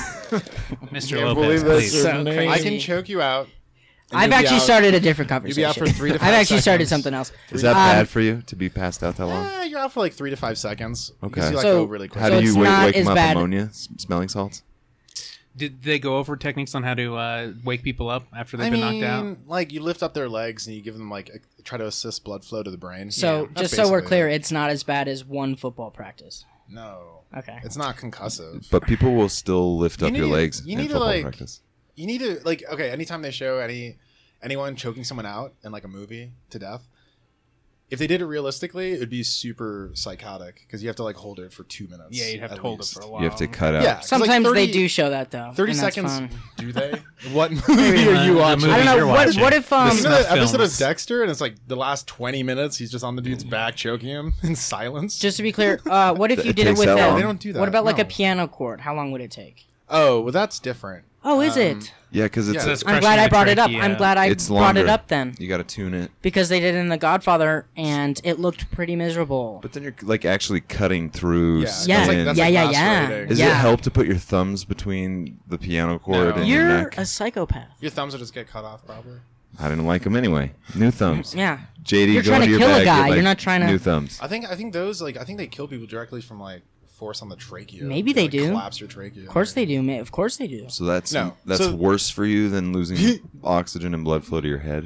Mr. Can't Lopez, believe that's please. your So name. crazy. I can choke you out. and I've you'll be actually out- started a different You'll conversation. be out for 3 to 5 I've actually started seconds. something else. Is that Um, bad for you to be passed out that long? You're out for like 3 to 5 seconds. Okay. Because you like So- go really quick. How so do it's you not wake as them up? bad- Ammonia, smelling salts. Did they go over techniques on how to wake people up after they've been knocked out? like you lift up their legs and you give them like try to assist blood flow to the brain. So That's just so we're basically clear, it. it's not as bad as one football practice. No. Okay. It's not concussive. But people will still lift You up your need- legs you in need to, football like- practice. You need to like okay, anytime they show anyone choking someone out in like a movie to death, if they did it realistically, it would be super psychotic because you have to like hold it for 2 minutes. Yeah, you'd have to at hold least. it for a while. You have to cut out. Yeah, 'cause, like, Sometimes 30 they do show that though. 30 and that's seconds. fun. Do they? What movie are you watching? I don't movies know. you're What watching. if You know Snuff that episode of films. Dexter, and it's like the last 20 minutes, he's just on the dude's back choking him in silence. just to be clear, what if you It did it takes with that long. They don't do that, What about like a no. piano chord? How long would it take? Oh, well, that's different. Oh, is it? Yeah, because it's Yeah. So it's I'm crushing glad I the brought it up. trachea. I'm glad I It's brought it longer. up then you got to tune it. because they did it in The Godfather and it looked pretty miserable. But then you're like actually cutting through Yeah, skin. Yeah, that's yeah, like yeah, lacerating. Does yeah. it help to put your thumbs between the piano cord No. and your You're neck? a psychopath. Your thumbs will just get cut off, probably. I didn't like them anyway. New thumbs. Yeah. JD, You're go trying into to your kill a bag, guy. get, like, You're not trying to- new thumbs. I think those I think they kill people directly from like force on the trachea. Maybe they do. Collapse your trachea. Of course they do, mate. Of course they do. So that's No. that's So- worse for you than losing oxygen and blood flow to your head.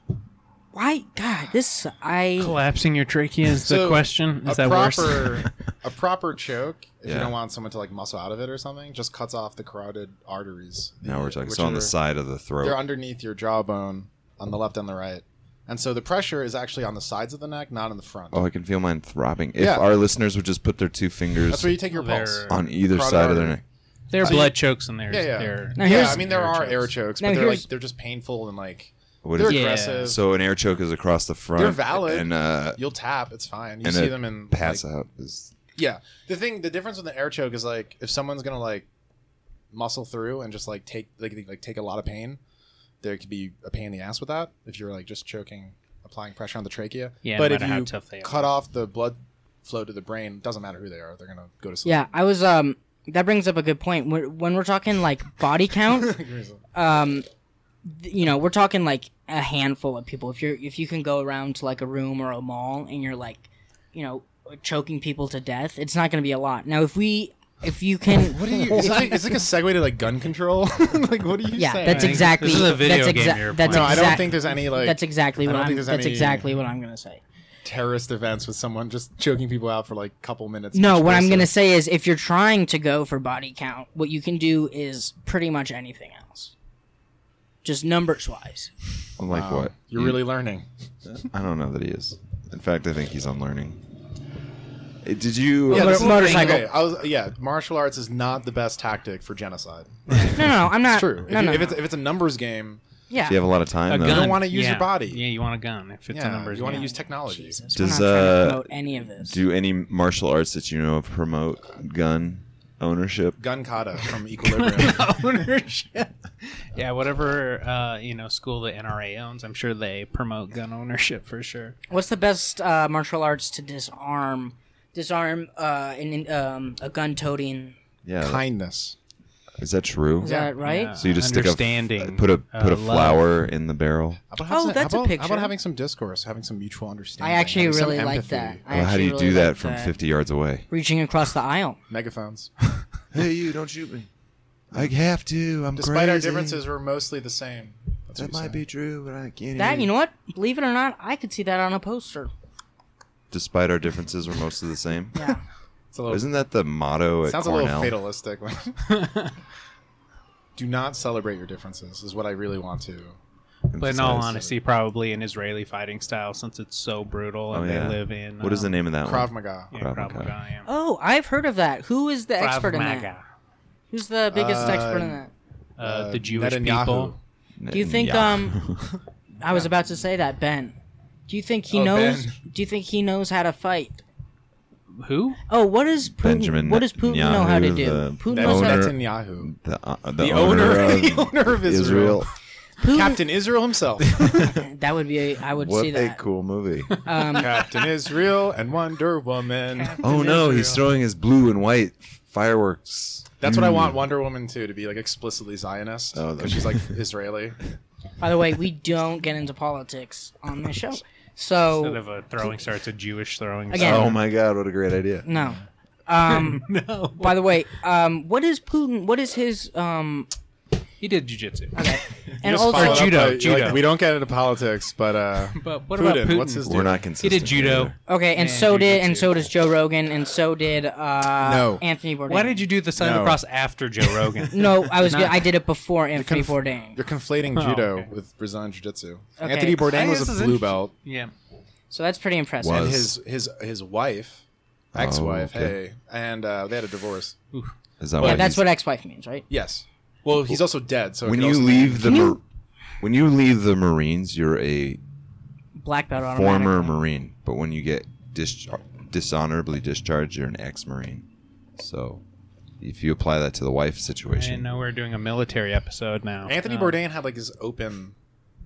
Why? God, this I. Collapsing your trachea is the So, question. Is a that worse? a proper choke, if Yeah. you don't want someone to like muscle out of it or something, just cuts off the carotid arteries. Now we're talking. which So on are- the side of the They're throat. underneath your jawbone on the left and the right. And so the pressure is actually on the sides of the neck, not in the front. Oh, I can feel mine throbbing. If Yeah. our listeners would just put their 2 fingers That's where you take your They're- pulse. on either Carotid side of their artery. neck. There are So you- blood chokes and there's Yeah, yeah. there. Now Yeah, here's- I mean there air are chokes. air chokes, Now but here's- they're just painful and like What they're is it? Yeah. aggressive. So an air choke is across the front. They're valid. And You'll tap, it's fine. You and see a them in pass like, out is Yeah. The difference with an air choke is like if someone's gonna like muscle through and just like take take a lot of pain, there could be a pain in the ass with that if you're like just choking, applying pressure on the trachea. Yeah, but no if matter how you tough they are. cut off the blood flow to the brain, doesn't matter who they are, they're gonna go to sleep. Yeah, I was. That brings up a good point. When we're talking like body count, we're talking like a handful of people. If you can go around to like a room or a mall and you're like, choking people to death, it's not going to be a lot. Now, if you can, What do you? It's like a segue to like gun control. Like what are you yeah, saying? that's exactly. This is a video that's game you're that's No, I don't exact- think there's any like That's exactly I what don't I'm. think there's That's any- exactly what I'm going to say. terrorist events with someone just choking people out for like a couple minutes. No, each what I'm person. going to say is if you're trying to go for body count, what you can do is pretty much anything else. Just numbers wise. like Wow. what? You're really learning. I don't know that he is. In fact, I think he's unlearning. Did you? Yeah, this is the motorcycle. thing. Okay, martial arts is not the best tactic for genocide. No, I'm not. It's true. No, if no. it's a numbers game, Yeah. If you have a lot of time, A though. gun. don't wanna use Yeah. your body. Yeah, you want a gun if it's a numbers. you want to game. use technology. Jesus, Does, we're not trying to uh, promote any of this. Do any martial arts that you know of promote gun ownership? Gun kata from Equilibrium. ownership. Yeah, whatever school the NRA owns, I'm sure they promote gun ownership for sure. What's the best martial arts to disarm a gun-toting? Yeah, Kindness. is that true? Is that right? Yeah. So you just Understanding, put a love. flower in the barrel. Oh, that's a How picture. about having some discourse, having some mutual understanding? I actually having some really like empathy? that. I Well, how do you actually do really that like from 50 yards away? Reaching across the aisle. Megaphones. Hey, you! Don't shoot me. I have to. I'm Despite our crazy. differences, we're mostly the same. That's That what might we be true, but I can't. That, even- you know what? Believe it or not, I could see that on a poster. Despite our differences, we're mostly the same. Yeah. It's a little, Isn't that the motto at sounds Cornell? a little fatalistic. Do not celebrate your differences is what I really want to But in all emphasize. honesty, probably an Israeli fighting style since it's so brutal and Oh, yeah. they live in. What is the name of that Krav one? Maga. Yeah, Krav Krav Maga. Maga, yeah. Oh, I've heard of that. Who is the expert in that? Maga. Who's the biggest expert in that? The Jewish Netanyahu. people. Do you think I was about to say that, Ben. Do you think he Oh, knows? Ben. Do you think he knows how to fight? Who? Oh, what does Putin? Benjamin What does Putin know how to Netanyahu, do? the Putin knows how owner- to. Netanyahu. The owner of the owner of Israel. Putin, Captain Israel himself. that would be. I would What see a that. cool movie. Captain Israel and Wonder Woman. Oh no, he's throwing his blue and white fireworks. That's what I want Wonder Woman to be like explicitly Zionist Oh, because she's like Israeli. By the way, we don't get into politics on this show, Instead so of a throwing star, it's a Jewish throwing Again. star. Oh my god, what a great idea. no. No. By the way, what is Putin? What is his? He did jujitsu. Okay, and Just also follow up judo, by, you're judo. like, we don't get into politics, but But what about Putin, Putin? what's his deal? We're not He consistent. did judo. either. okay, and Yeah, so did, and jujitsu. so does Joe Rogan, and so did No. Anthony Bourdain. Why did you do the sign of the No. cross after Joe Rogan? No, I did it before Anthony conf- Bourdain. You're conflating Oh, judo okay. with Brazilian Jiu-Jitsu. Okay. Anthony Bourdain was This a is blue interesting. belt, Yeah. So that's pretty impressive. Was. and his wife, ex-wife, okay. hey, and they had a divorce. Is that Yeah, why that's he's- what ex-wife means, right? Yes. Well, he's also dead. So it when could you also leave the Can you- when you leave the Marines, you're a Black belt former automatically. Marine, but when you get dishonorably discharged, you're an ex-Marine. So, if you apply that to the wife I situation, didn't know we were doing a military episode now. Anthony Bourdain had like his open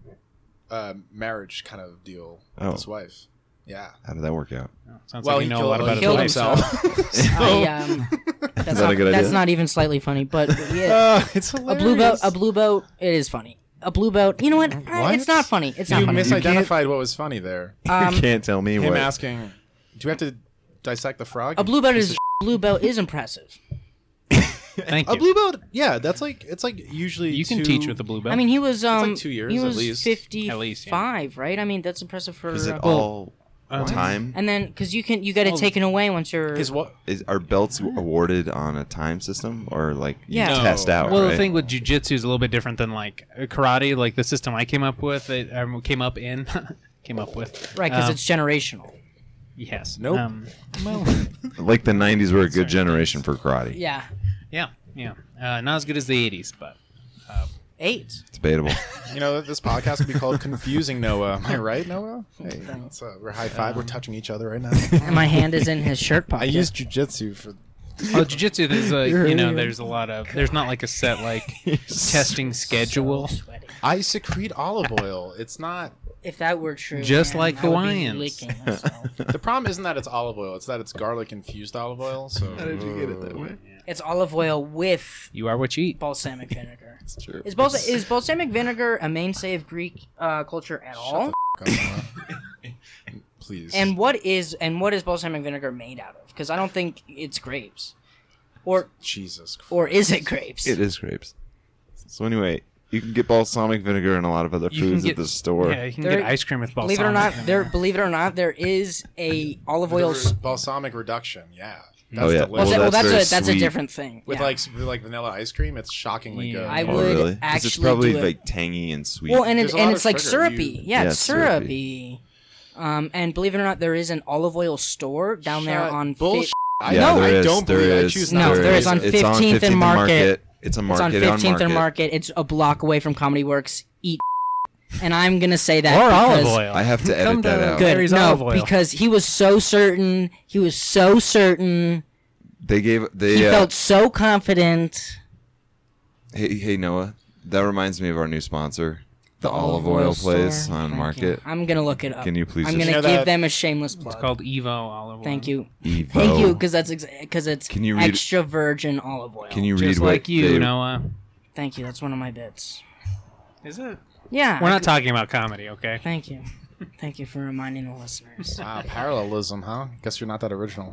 marriage kind of deal with Oh. his wife. Yeah. how did that work out? Sounds Well, like he you know a lot about he his killed life. himself. That's, that not, a good that's idea? not even slightly funny, but yeah, It's a hilarious. blue belt. It is funny. A blue belt. You know what? What? It's not funny. It's not You funny. misidentified what was funny there. you can't tell me Him what. asking, "Do we have to dissect the frog?" A blue belt Piece is of blue belt is impressive. Thank you. A blue belt, yeah, that's like it's like usually You can teach with a blue belt. I mean, he was like 2 years he at was least. 55, yeah. right? I mean, that's impressive for. Is it well, all time? And then because you get it Well, taken away once you're. his what? Are belts awarded on a time system or like you Yeah. No. test out? Well, right? the thing with jujitsu is a little bit different than like karate. Like the system I came up with, came up with. Right, because it's generational. Yes. Nope. Well, like the '90s were a good generation for karate. Yeah. yeah. Not as good as the '80s, but 8. It's debatable. You know, this podcast could be called "Confusing Noah." Am I right, Noah? Hey, we're high five. We're touching each other right now. And my hand is in his shirt I pocket. use jujitsu for. oh, jujitsu. There's there's a lot of. There's not like a set like testing schedule. Sweaty. I secrete olive oil. It's not. If that were true, Just man, like I would be Hawaiians. licking myself. The problem isn't that it's olive oil. It's that it's garlic infused olive oil. So How did you get it that way? It's olive oil with You are what you eat. balsamic vinegar. It's true. Is balsamic vinegar a mainstay of Greek culture at all? Please. And what is balsamic vinegar made out of? Because I don't think it's grapes, or Jesus. Christ. or is it grapes? It is grapes. So anyway, you can get balsamic vinegar and a lot of other You can foods get at the store. Yeah, you can There- get ice cream with balsamic. Believe it or not, vinegar. there is a olive oil. Balsamic reduction. Yeah. That's Oh, yeah. delicious. Well, that's very that's a sweet. different thing. with yeah. like vanilla ice cream, it's shockingly Yeah. good. I Oh, would really? 'Cause it's actually probably do it. like tangy and sweet. Well, and There's it's a lot and of it's like sugar. syrupy. Yeah, It's it's syrupy. And believe it or not, there is an olive oil store down there Shut- on. bullshit. I yeah, know. there I is, don't there believe. is, I choose No, not. there is on It's 15th and Market. It's a It's market on 15th on and Market. Market. It's a block away from Comedy Works. Eat. And I'm gonna say that Or olive because- oil. I have to Come edit that to out. Good. Gary's No, olive oil. because he was so certain. He was so certain. They He felt so confident. Hey Noah, that reminds me of our new sponsor, the olive oil place store. on Thank Market. you. I'm gonna look it up. Can you please I'm just- gonna You know give that- them a shameless plug. It's called Evo olive oil. Thank you. Evo. Thank you, because that's because it's Can you read- extra virgin olive oil. Can you read Just what like you, they, Noah. Thank you. That's one of my bits. Is it? Yeah. We're not talking about comedy, okay? Thank you. Thank you for reminding the listeners. Wow, parallelism, huh? Guess you're not that original.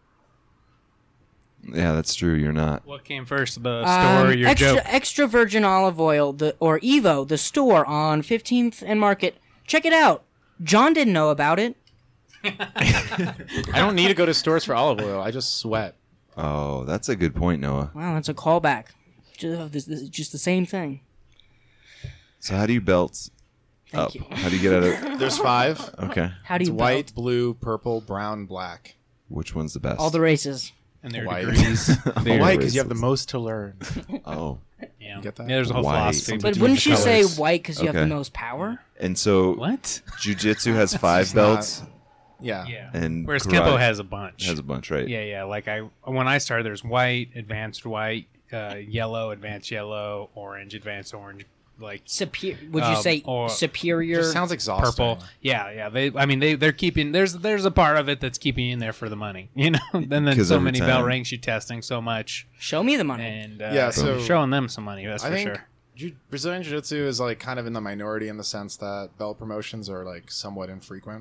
Yeah, that's true. You're not. What came first, the store or your extra, joke? extra virgin olive oil, or Evo, the store on 15th and Market. Check it out. John didn't know about it. I don't need to go to stores for olive oil. I just sweat. Oh, that's a good point, Noah. Wow, that's a callback. Just the same thing. So how do you belt Thank you. How do you get out of? There's 5. Okay. How do It's you white, belt? blue, purple, brown, black. Which one's the best? All the races. And their White. degrees. They're- White because you have the most to learn. Oh, Yeah. get that? Yeah, there's a whole White. philosophy. But between wouldn't the you say colors. white because you have Okay. the most power? and so What? jujitsu has 5 It's not- belts Yeah. Yeah. and Whereas karate Kempo has a bunch. has a bunch, right? Yeah. Like when I started, there's white, advanced white, yellow, advanced yellow, orange, advanced orange, like Would you say or- superior? Just sounds exhausting. purple. Yeah. They're keeping. There's a part of it that's keeping you in there for the money, you know. And then 'Cause so every many belt time- ranks, you testing so much, Show me the money. and Yeah, so- showing them some money. That's I for think sure. Brazilian Jiu-Jitsu is like kind of in the minority in the sense that belt promotions are like somewhat infrequent.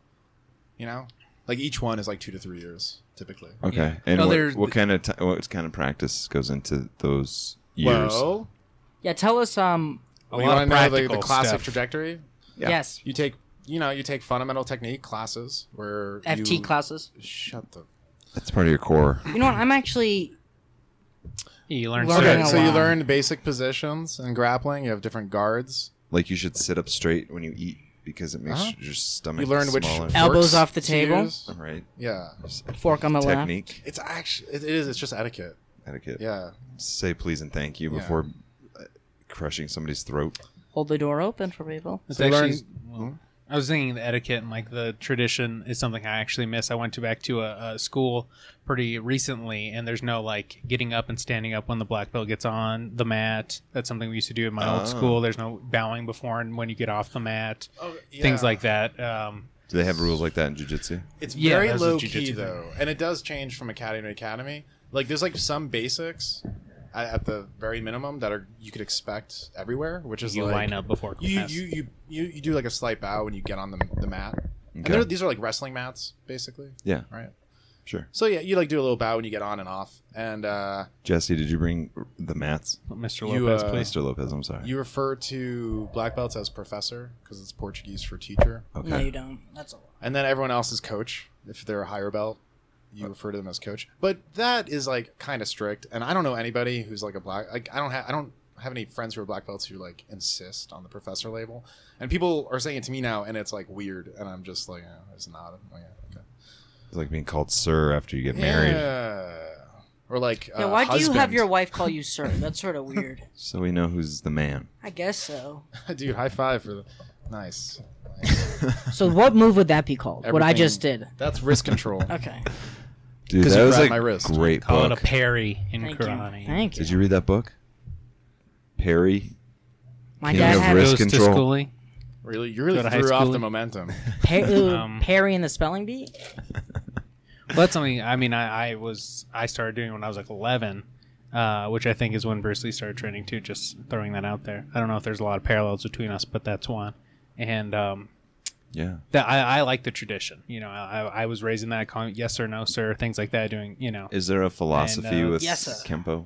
You know, like each one is like 2 to 3 years typically. Okay. Yeah. And No, what, there's- what kind of what kind of practice goes into those years? Well, Yeah, tell us. A you lot want of to know the practical classic stuff. trajectory? Yeah. Yes. You take fundamental technique classes where FT you, classes. Shut the. That's part of your core. You know what? I'm actually. You learn Learning certain- a So you lot. learn basic positions in grappling. You have different guards. Like you should sit up straight when you eat because it makes Uh-huh. your stomach You learn which smaller. Elbows forks off the to table. use. Right. Yeah, Fork on the left. Technique, it's actually it is. It's just etiquette. etiquette. Yeah, Say please and thank you Yeah. before crushing somebody's throat. Hold the door open for people. It's So you actually, learn- I was thinking the etiquette and like the tradition is something I actually miss. I went back to a school pretty recently, and there's no like getting up and standing up when the black belt gets on the mat. That's something we used to do in my Oh. old school. There's no bowing before and when you get off the mat, oh, things like that. Do they have rules like that in jiu-jitsu? It's Yeah, very that's a low jiu-jitsu key thing. though, and it does change from academy to academy. Like there's like some basics at the very minimum that are you could expect everywhere, which is You like line up before you class. you do like a slight bow when you get on the mat. And Okay. these are like wrestling mats, basically. Yeah, Right. sure. So yeah, you like do a little bow when you get on and off, and Jesse, did you bring the mats? Mr. You, Lopez, please. Mr. Lopez, I'm sorry. you refer to black belts as professor because it's Portuguese for teacher, Okay. No, you don't. That's a lot. and then everyone else is coach. If they're a higher belt, you refer to them as coach. But that is like kind of strict, and I don't know anybody who's like a black. Like I don't have any friends who are black belts who like insist on the professor label, and people are saying it to me now, and it's like weird, and I'm just like, it's not. Oh, yeah, okay. It's like being called sir after you get married. Yeah. Or like, Yeah, why do you have husband. your wife call you sir? That's sort of weird. So we know who's the man. I guess so. Dude, high five for the nice. So what move would that be called? What I Everything- just did. That's wrist control. Okay. Dude, 'Cause that you was grabbed a my wrist. great Call book. it a parry in Thank karate. you. Thank you. Did you read that book? Perry? My King dad of had Wrist Goes to Control. schooling. Really, you really Go to high threw off school. the momentum. Perry in the spelling bee. Well, that's something. I mean, I started doing when I was like 11, which I think is when Bruce Lee started training too. Just throwing that out there. I don't know if there's a lot of parallels between us, but that's one. And Yeah. that I like the tradition. You know, I was raised in that, calling yes or no sir, things like that. Doing, you know, Is there a philosophy And, with yes, sir. Kempo?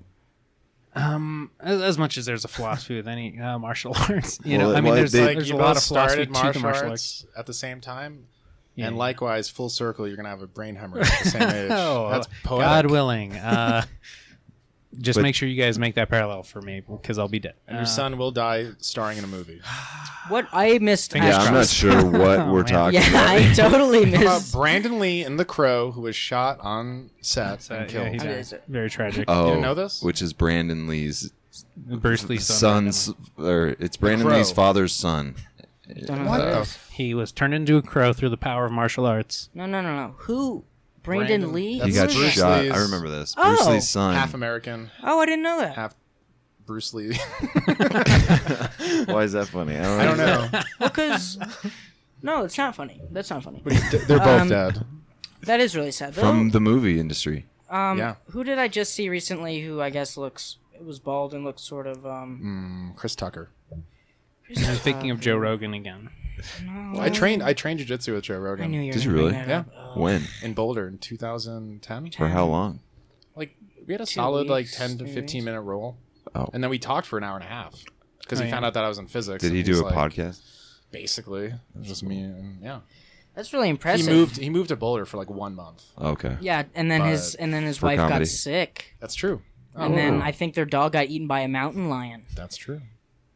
as much as there's a philosophy with any martial arts. You know, Well, I mean, well, there's they- Like there's you a lot both of philosophy started to the martial martial arts arts. at the same time, Yeah. and likewise, full circle, you're gonna have a brain hemorrhage at the same age. Oh, That's poetic. God willing. Just But- make sure you guys make that parallel for me because I'll be dead. And your son will die starring in a movie. What I missed. Fingers Yeah, I'm not crossed. sure what Oh, we're man. talking Yeah, about. I totally How about missed. Brandon Lee in The Crow, who was shot on set and Yeah, killed. he I died. did. Very tragic. Oh, didn't know this? Which is Brandon Lee's Bruce Lee's son. son's, or it's Brandon Crow. Lee's father's son. Don't know What who it the is. He was turned into a crow through the power of martial arts. No. Who? Brandon Brandon- Lee? That's He got Who is Bruce that? shot. Lee's- I remember this. Oh. Bruce Lee's son. half American, Oh, I didn't know that. half Bruce Lee. Why is that funny? I don't know. Because no, it's not funny. That's not funny. But they're both Um, dead. That is really sad. Though. From the movie industry. Yeah. Who did I just see recently? Who I guess was bald and looks sort of Chris Tucker. I'm thinking of Joe Rogan again. No, I trained jiu-jitsu with Joe Rogan I knew you were Did you gonna bring really? that Yeah. up. Oh. When? in Boulder in 2010. For how long? Like we had a solid like weeks, 10 to 2 15 minute roll, Oh. and then we talked for an hour and a half because Oh, he yeah. found out that I was in physics. Did and he he's do a like, podcast? Basically, it was just me. And, yeah, That's really impressive. he moved to Boulder for like 1 month. Okay. Yeah, and then his But wife comedy. got sick, That's true. and then I think their dog got eaten by a mountain lion. That's true.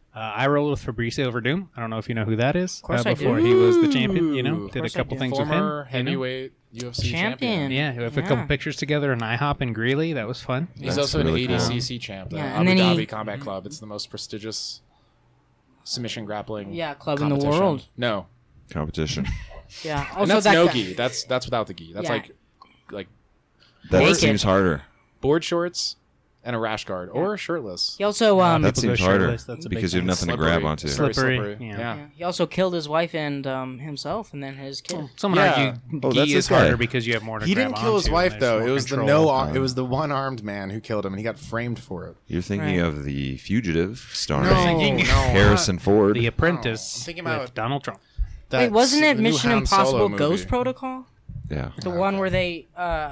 I rolled with Fabricio Verdum. I don't know if you know who that is. Of course I do. Before he was the champion, you know, Ooh. did a course I couple do. things with him. Former you know? heavyweight UFC Champion. Yeah, we have a couple pictures together in IHOP in Greeley. That was fun. He's That's also really an cool. ADCC champ, the Yeah, and Abu then he- Dhabi Combat Club. It's the most prestigious submission grappling club in the competition. world. No. Competition. Yeah. And Also, that's that no guy- gi. That's without the gi. That's Yeah. like That Naked. seems harder. board shorts and a rash guard or shirtless. He also That People go seems harder shirtless, that's a big because you have thing. nothing to Slippery. grab onto. Very Slippery, slippery. yeah. yeah, he also killed his wife and himself, and then his kid. Someone Yeah. argued Oh, gi that's is this guy. harder because you have more to He grab didn't kill his onto, wife and there's though. more It was the control. it was the one-armed man who killed him, and he got framed for it. You're thinking Right. of The Fugitive, starring thinking- Harrison Ford. The Apprentice I'm thinking with about- Donald Trump. Wait, wasn't That's it the new Mission Han Solo Impossible movie. Ghost Protocol? Yeah. The one where they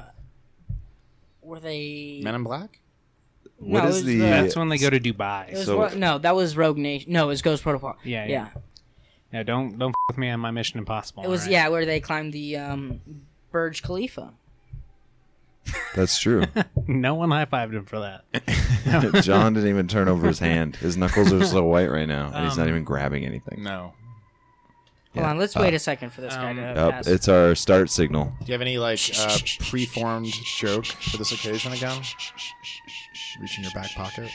Men in Black? What No, is it was the- That's when they go to Dubai. It was So- no, that was Rogue Nation. No, it was Ghost Protocol. Yeah. Yeah, don't f- with me on my Mission Impossible. It was alright? where they climbed the Burj Khalifa. That's true. No one high fived him for that. John didn't even turn over his hand. His knuckles are so white right now, and he's not Um, even grabbing anything. No. Hold Yeah. on, let's wait a second for this guy to Up, pass. it's our start signal. Do you have any preformed joke for this occasion again? Reach in your back pocket.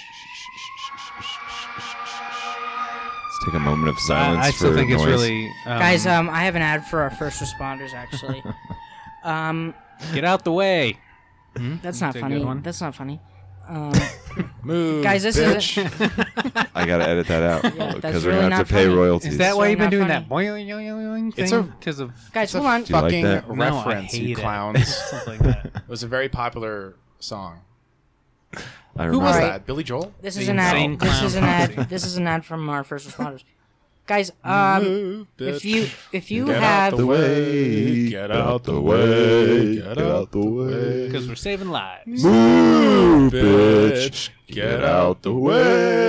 Let's take a moment of silence I still for think it's noise. really Guys, I have an ad for our first responders. Actually, get out the way. that's not That's a funny. good one. That's not funny. Move, Guys, this bitch. is I gotta edit that out that's because we're really gonna have not to pay funny. royalties. Is that why So you've been not doing funny. that boing It's thing? a- Because of guys, hold on. Do you like Fucking that? No, I reference, hate you it. clowns. something like that. It was a very popular song. I Who remember. was Alright. that? Billy Joel? This The is an insane ad. This is an clown ad. posse. This is an ad from our first responders. Guys, Move, if bitch. you Get have out the way. Get out the way. Get out the way. Because we're saving lives. Move, Bitch. Get out the way.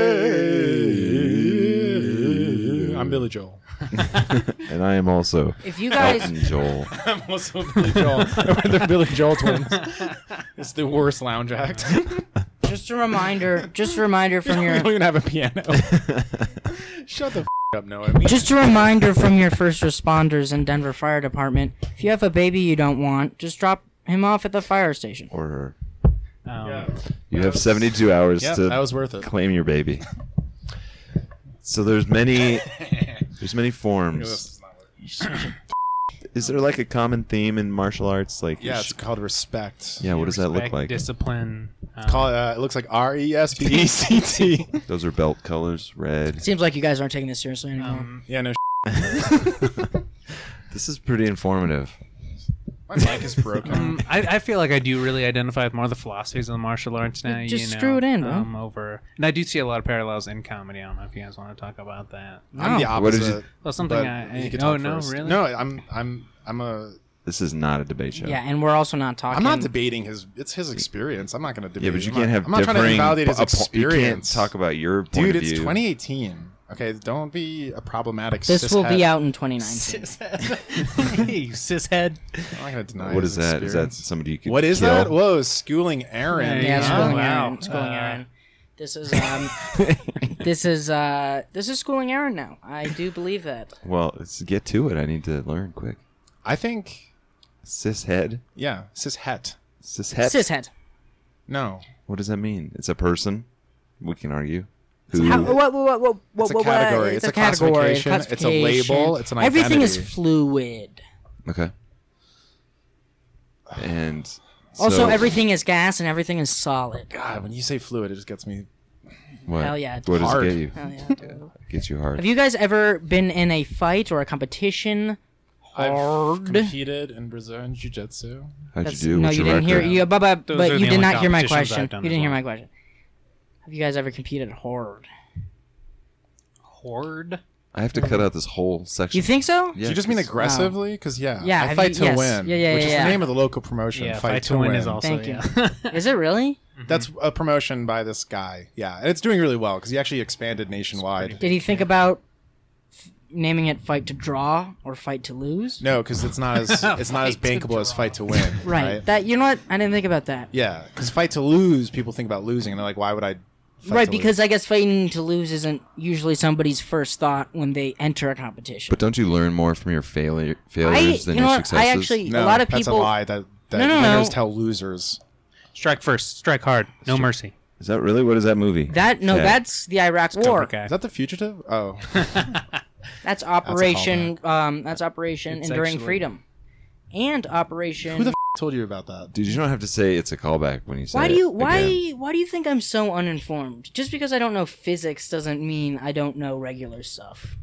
I'm Billy Joel. And I am also if you guys Elton Joel. I'm also Billy Joel. We're the Billy Joel twins. It's the worst lounge act. just a reminder from We your don't even have a piano. Shut the up, Noah. just a reminder from your first responders and Denver Fire Department. If you have a baby you don't want, just drop him off at the fire station. Or her. Um, You have 72 hours Yeah, to that was worth it. claim your baby. So there's many forms. Is there like a common theme in martial arts? Like Yeah, it's called respect. yeah. What does that look respect, like? Discipline. It looks like RESPECT. Those are belt colors, red. Seems like you guys aren't taking this seriously anymore. Yeah, no. This is pretty informative. My mic is broken. I feel like I do really identify with more of the philosophies of the martial arts now. Just you know, screw it in, bro. And I do see a lot of parallels in comedy. I don't know if you guys want to talk about that. I'm the No. What did opposite. you- Well, something but I. you can Oh talk no, first. really? No, I'm a. This is not a debate show. Yeah, and we're also not talking. I'm not debating his. It's his experience. I'm not going to debate. Yeah, but you I'm can't not- have I'm not trying to differing. invalidate his You can't experience. talk about your point Dude, of it's view. 2018. Okay, don't be a problematic. This will be cishet. out in 2019. You isshead. I'm not going to deny. What his is that? Is that experience. somebody you could What is kill? that? Whoa, schooling Aaron. Yeah, Yeah, Oh, schooling wow. Aaron. Schooling Aaron. This is schooling Aaron now. I do believe that. Well, let's get to it. I need to learn quick. I think. Cishead? Yeah, cishet. Cishet? Cishead. No, What does that mean? It's a person? We can argue. Who? What? It's a category. It's a classification. It's a label. It's an Everything is identity. fluid. Okay. And Also, so- everything is gas and everything is solid. God, when you say fluid, it just gets me. What? Hell yeah, it's What does hard. it get you? Hell yeah, dude. It gets you hard. Have you guys ever been in a fight or a competition? I've Hard. competed in Brazilian Jiu-Jitsu. How'd That's- you do? No, What's you your didn't hear. record? You, but Those are you the did only not hear my competitions question. I've done You as didn't hear well. my question. Have you guys ever competed hard? Horde. I have to cut out this whole section. You think so? Yeah, Do you just mean 'cause- aggressively? Because Yeah, I have fight you- to yes. win. Yeah, which is yeah. the name of the local promotion. Yeah, fight to win is also. Thank you. yeah. Is it really? That's a promotion by this guy. Yeah, and it's doing really well because he actually expanded nationwide. Did he think about naming it "Fight to Draw" or "Fight to Lose"? No, because it's not as Fight to bankable as draw. fight to win. Right. That you know what? I didn't think about that. Yeah, because fight to lose, people think about losing, and they're like, why would I fight Right, to because lose. I guess fighting to lose isn't usually somebody's first thought when they enter a competition. But don't you learn more from your failures than you know your what, successes? I actually no, a lot of that's people. a lie. That No, winners no. tell losers. Strike first, strike hard, no mercy. Is that really what is that movie? No, Okay. that's the Iraq War. Cobra Kai. Is that the fugitive? Oh, That's Operation. That's Operation It's Enduring actually- Freedom, and Operation. who the told you about that? Dude, you don't have to say it's a callback when you say Why do it you again. why do you think I'm so uninformed? Just because I don't know physics doesn't mean I don't know regular stuff.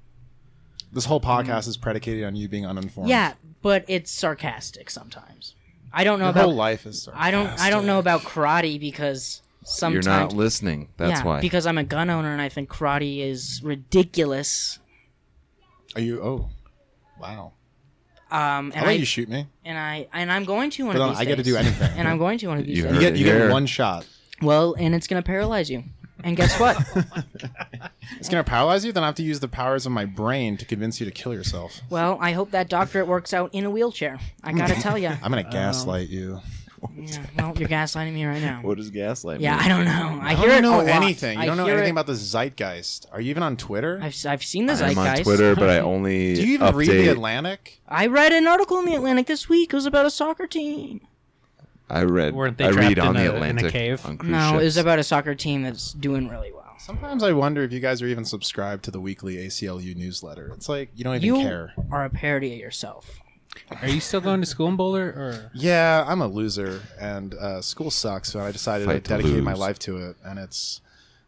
This whole podcast is predicated on you being uninformed. Yeah, but it's sarcastic sometimes. I don't know Your about. whole life is. I don't know about karate because sometimes You're not listening. That's yeah, why. because I'm a gun owner and I think karate is ridiculous. Are you? Oh, wow. And I'll let you shoot me. I'm going to one But of then these I get to days. do anything. And I'm going to one of these You days. You heard get here. one shot. Well, and it's gonna paralyze you. And guess what? It's gonna paralyze you. Then I have to use the powers of my brain to convince you to kill yourself. Well, I hope that doctorate works out in a wheelchair. I gotta tell you. I'm gonna gaslight you. Yeah, well, you're gaslighting me right now. What is gaslight? Yeah, mean? I don't know. I You hear don't it know a lot. anything. You I don't know hear anything it- about the zeitgeist. Are you even on Twitter? I've seen the I'm zeitgeist. on Twitter, but I only Do you even update. read the Atlantic? I read an article in the Atlantic this week. It was about a soccer team. I read. Weren't they I read trapped on in the a- in a Atlantic cave? on cruise No, ships. it was about a soccer team that's doing really well. Sometimes I wonder if you guys are even subscribed to the weekly ACLU newsletter. It's like you don't even You care. are a parody of yourself. Are you still going to school in Boulder? Or Yeah, I'm a loser, and school sucks. So I decided Fight to to dedicate my lose. life to it, and it's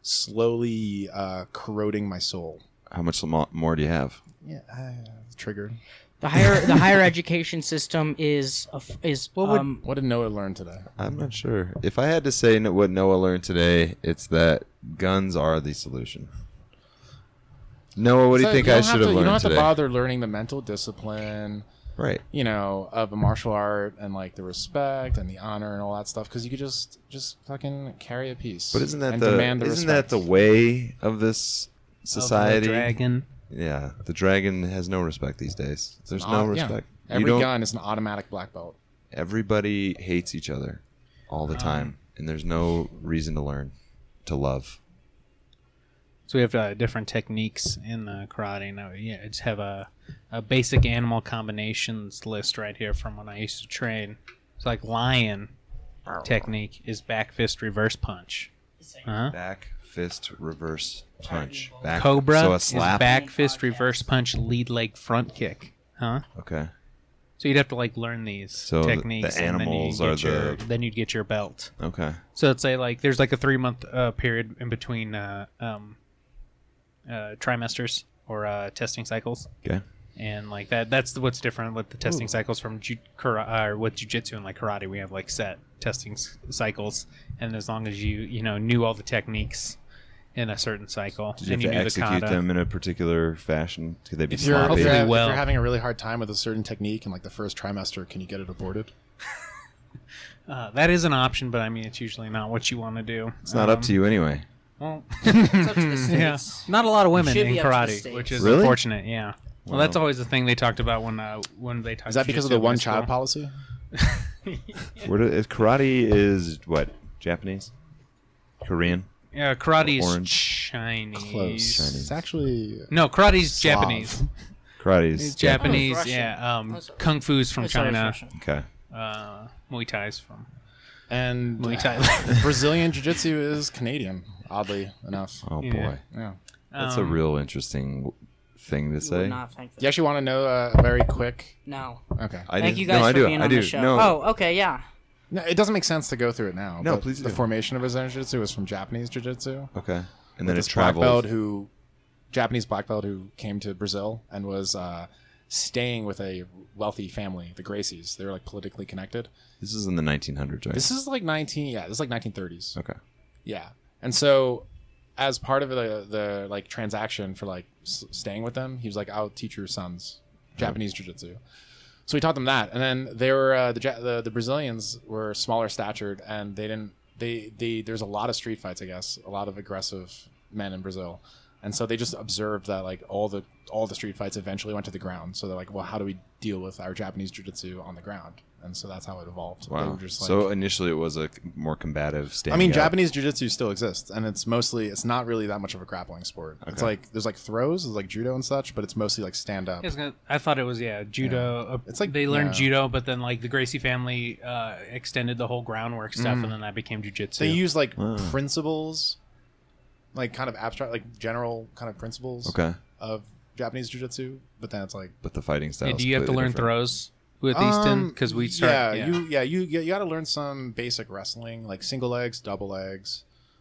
slowly corroding my soul. How much more do you have? Yeah, triggered. The higher education system is What did Noah learn today? I'm not sure. If I had to say what Noah learned today, it's that guns are the solution. Noah, what do you So think don't I should have You learned don't have today? to bother learning the mental discipline, Right. of a martial art and like the respect and the honor and all that stuff, because you could just fucking carry a piece. But isn't that and the demand isn't that respect. the way of this society? Of the dragon? Yeah, the dragon has no respect these days. There's no Yeah. respect. You Every don't- gun is an automatic black belt. Everybody hates each other all the time, and there's no reason to learn to love. So we have different techniques in karate. Now, yeah, I just have a basic animal combinations list right here from when I used to train. It's like lion technique is back fist reverse punch. Uh-huh. Back fist reverse punch. Back, Cobra so a is slap. back fist reverse punch lead leg front kick. Huh? Okay. So you'd have to like learn these So the techniques. animals and are then you'd get your belt. Okay. So it's like there's like a 3-month period in between trimesters or testing cycles, Okay. and like that's what's different with the testing cycles from with jujitsu and like karate. We have like set testing cycles, and as long as you knew all the techniques in a certain cycle, Did you and have to knew the execute kata. them in a particular fashion? Could they be If you're, sloppy? Hopefully if well. you're having a really hard time with a certain technique in like the first trimester, can you get it aborted? That is an option, but I mean it's usually not what you want to do. It's not up to you anyway. Well, It's up to the yeah, states. not a lot of women Should in be up to the karate, states. which is Really? unfortunate. Yeah. Well, Wow. that's always the thing they talked about when they talked. Is that because of the one-child policy? Karate is what? Japanese? Korean? Yeah, karate's Orange. Chinese. Close. Chinese. It's actually No, karate's Slav. Japanese. Karate It's is Japanese. Russian. Yeah. Oh, sorry. Kung Fu's from Oh, sorry, it's China. Russian. Okay. Muay Thai's from and Muay Thai. Brazilian jiu-jitsu is Canadian, oddly enough. Oh Yeah. boy. Yeah. That's a real interesting thing to You would say. not think that. You actually want to know a very quick? No. Okay. I Thank do. you guys no, I for do. being I on do. the show. No. Oh, okay, yeah. No, it doesn't make sense to go through it now. No, but please The do. formation of Brazilian jiu-jitsu was from Japanese jiu-jitsu. Okay. And then it This black traveled. belt Japanese black belt who came to Brazil and was staying with a wealthy family, the Gracies. They were like politically connected. This is in the 1900s, right? This is like 1930s. Okay. Yeah. And so as part of the like transaction for like staying with them, he was like, I'll teach your sons Japanese jiu-jitsu. So he taught them that. And then they were the Brazilians were smaller statured, and there's a lot of street fights, I guess, a lot of aggressive men in Brazil. And so they just observed that like all the street fights eventually went to the ground. So they're like, well, how do we deal with our Japanese jiu-jitsu on the ground? And so that's how it evolved. They Wow. were just, like, So initially it was a more combative standing I mean, up. Japanese jiu-jitsu still exists, and it's not really that much of a grappling sport. It's Okay. like there's like throws, there's like judo and such, but it's mostly like stand up. I thought it was judo. Yeah. It's like- they learned yeah. judo, but then like the Gracie family extended the whole groundwork stuff, and then that became jujitsu. They use like principles, like kind of abstract, like general kind of principles Okay. of Japanese jiu-jitsu, but then it's like But the fighting style. do you have to learn throws with Easton? Because we start. you got to learn some basic wrestling, like single legs, double legs,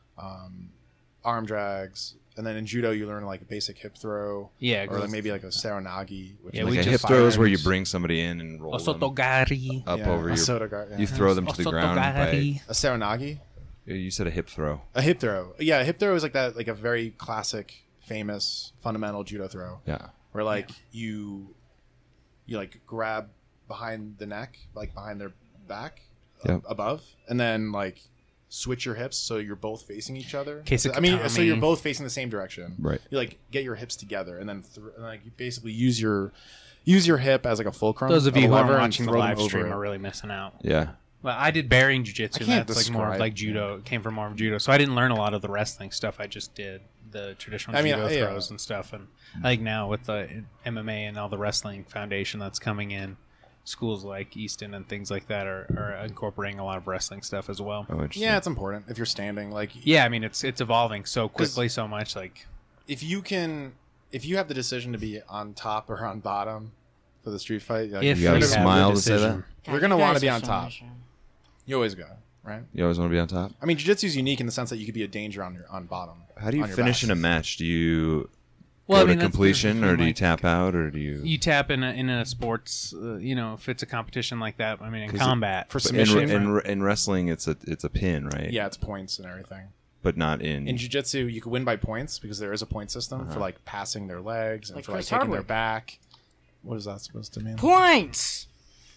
arm drags, and then in judo you learn like a basic hip throw, Yeah, or like maybe like a seranagi, which Yeah, is we Like a just hip throw is where you fires. bring somebody in and roll them Osotogari. up Yeah, over a your. sotogar- yeah. You throw them to the ground. By, Osotogari. A seranagi, you said a hip throw. a hip throw. Yeah, a hip throw is like that, like a very classic, famous, fundamental judo throw, Yeah. where like you like grab behind the neck, like behind their back, Yep. above, and then like switch your hips so you're both facing each other. Case I mean, so you're Katami. both facing the same direction. Right. You like get your hips together, and then and, like you basically use your hip as like a fulcrum. Those of you a who lever, are and watching the throw them live over stream it. are really missing out. Yeah. Well, I did bearing jiu-jitsu. I can't That's like more of describe- like judo. It came from more of judo. So I didn't learn a lot of the wrestling stuff. I just did the traditional judo yeah. throws and stuff. And I think now with the MMA and all the wrestling foundation that's coming in, schools like Easton and things like that are incorporating a lot of wrestling stuff as well. Oh, interesting. Yeah, it's important if you're standing. Like, Yeah, I mean it's evolving so quickly, so much. Like if you have the decision to be on top or on bottom for the street fight, like, if You gotta have the smile to say decision. You're gonna You wanna guys be are on so top. much- you always go, right? You always want to be on top. I mean, jiu-jitsu is unique in the sense that you could be a danger on bottom. How do you on your finish back. in a match? Do you Well, I go mean, to that's the completion, or thing, do you like, tap out, or do you? You tap in a sports, if it's a competition like that. I mean, in 'Cause combat, For But in, submission, in wrestling, it's a pin, right? yeah, it's points and everything. But not in. In jiu-jitsu, you can win by points because there is a point system for like passing their legs and Like for like Chris taking their Hardwick. back. What is that supposed to mean? Points.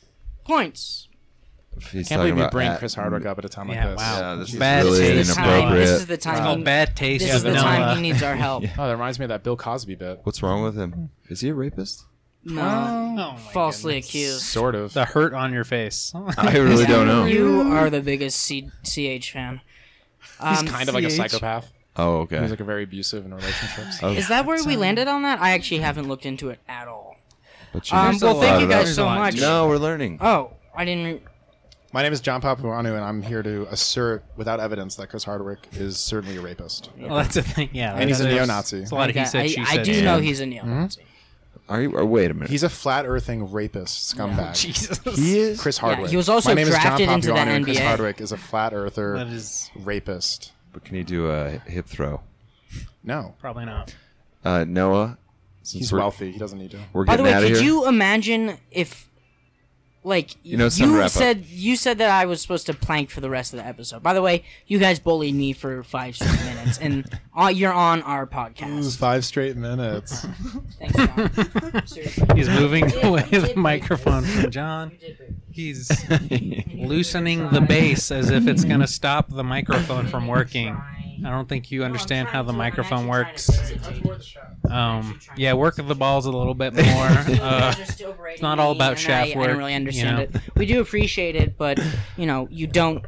He's Can't talking believe you about bring at- Chris Hardwick up at a time Yeah, like this. wow. Yeah, this is Bad really taste. This is the time- inappropriate. This is the it's time. called bad taste. This is the vanilla. time he needs our help. Oh, that reminds me of that Bill Cosby bit. What's wrong with him? Is he a rapist? No, Oh my falsely goodness. accused. Sort of. The hurt on your face. I really don't know. You are the biggest CH fan. He's kind of like a CH. psychopath. Oh, okay. He's like a very abusive in relationships. Oh, Is that where we landed on that? I actually haven't looked into it at all. but you There's a Well, thank lot you of guys that. so There's a lot. much. No, we're learning. Oh, I didn't. My name is John Papuanu, and I'm here to assert, without evidence, that Chris Hardwick is certainly a rapist. Well, that's the thing. Yeah, And he's a there's- neo-Nazi. It's a lot of he said, she I said. do shit. know he's a neo-Nazi. Are you? Or wait a minute. He's a flat-earthing rapist scumbag. Jesus. he is. Chris Hardwick. he was also My name drafted is John into the Papuanu, and Chris NBA. Hardwick is a flat-earther That is rapist. But can he do a hip throw? No. probably not. Noah. Since He's wealthy. He doesn't need to. We're By the getting way, out of could here. you imagine if, like, You know, some wrap up. you said that I was supposed to plank for the rest of the episode. By the way, you guys bullied me for 5 straight minutes, and you're on our podcast. 5 straight minutes. Thanks, John. Seriously. He's moving away you the did microphone rapist. from John. You did rape. He's loosening the base as if it's going to stop the microphone from working. I don't think you understand how the microphone works. Yeah, work the balls a little bit more. It's not all about shaft I work, don't really understand you it. We do appreciate it, but you don't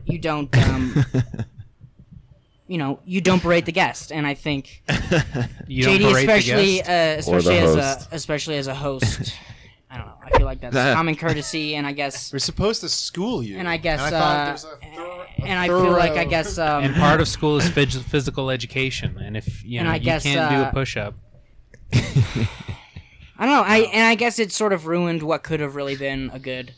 you don't berate the guest, and I think You don't JD, berate the guest. especially as a host, I don't know. I feel like that's common courtesy, and I guess We're supposed to school you. and I guess I thought there's a and I feel like I thorough- guess And part of school is physical education, and if And I you guess, can't do a push-up, I don't know. I guess it sort of ruined what could have really been a good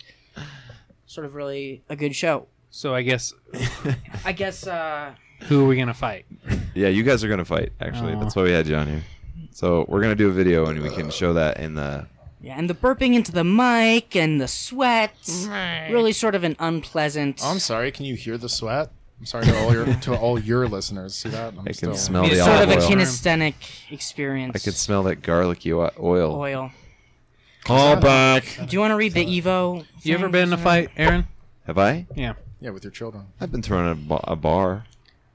show. so I guess I guess who are we gonna fight? Yeah, you guys are gonna fight. Actually, Oh. that's why we had you on here. So we're gonna do a video, and we can show that in the. yeah, and the burping into the mic and the sweat, really sort of an unpleasant. Oh, I'm sorry. Can you hear the sweat? I'm sorry to all your listeners. See that? I'm I can still- smell It's the sort olive of a oil. kinesthetic experience. I can smell that garlicky oil. oil. Call back. Do you want to read the Evo? You ever thing? been in a fight, Aaron? Have I? Yeah. Yeah, with your children. I've been thrown a bar.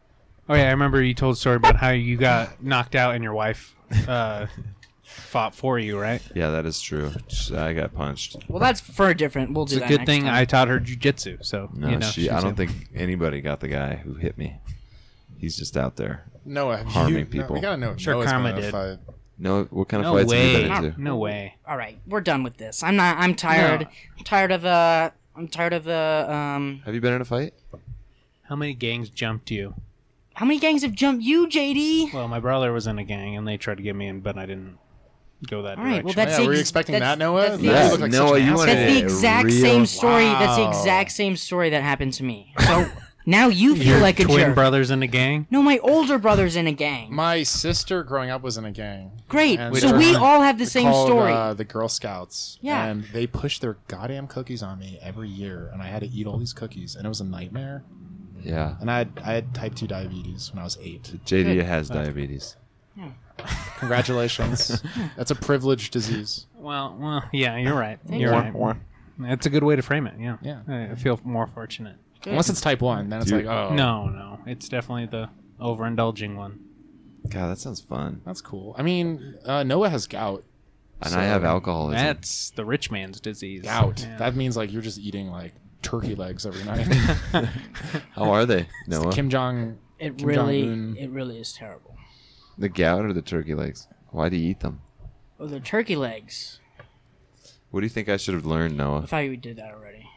Oh yeah, I remember you told a story about how you got knocked out and your wife fought for you, right? Yeah, that is true. I got punched. Well, that's for a different. We'll do It's a that good next thing time. I taught her jujitsu. So No, you know, I she's don't able- think anybody got the guy who hit me. He's just out there. Noah, Harming you, people. we gotta know. Sure, Noah's Karma been in a did. fight. No, what kind of No fights have you way. been into? No way. All right, we're done with this. I'm tired. No. I'm tired of the. Have you been in a fight? How many gangs jumped you? How many gangs have jumped you, JD? Well, my brother was in a gang and they tried to get me in, but I didn't go that All right, direction. well, that's Yeah, were you ex- expecting that's- that, Noah? that's You the- look like Noah, such an you asshole. wanted That's the a exact real- same story. That's the Wow. exact same story that happened to me. So now you feel Your like a twin jerk. brothers in a gang? No, my older brother's in a gang. My sister growing up was in a gang. Great. And So they're we all have the same called, story. The Girl Scouts. Yeah. And they pushed their goddamn cookies on me every year, and I had to eat all these cookies, and it was a nightmare. Yeah. And I had type 2 diabetes when I was 8. JD Good. has diabetes. Congratulations. That's a privileged disease. Well, yeah, you're right. Thank You're you. right. That's a good way to frame it. Yeah. Yeah. I feel more fortunate. Good. Unless it's type 1, then it's Dude. like, oh. No, it's definitely the overindulging one. God, that sounds fun. That's cool. I mean, Noah has gout. And So- I have alcoholism. That's the rich man's disease. Gout. Yeah. That means like you're just eating like turkey legs every night. How are they, Noah? Kim Jong. It Kim really, Jong-un. it really is terrible. The gout or the turkey legs? Why do you eat them? Oh, the turkey legs. What do you think I should have learned, I Noah? thought you did that already.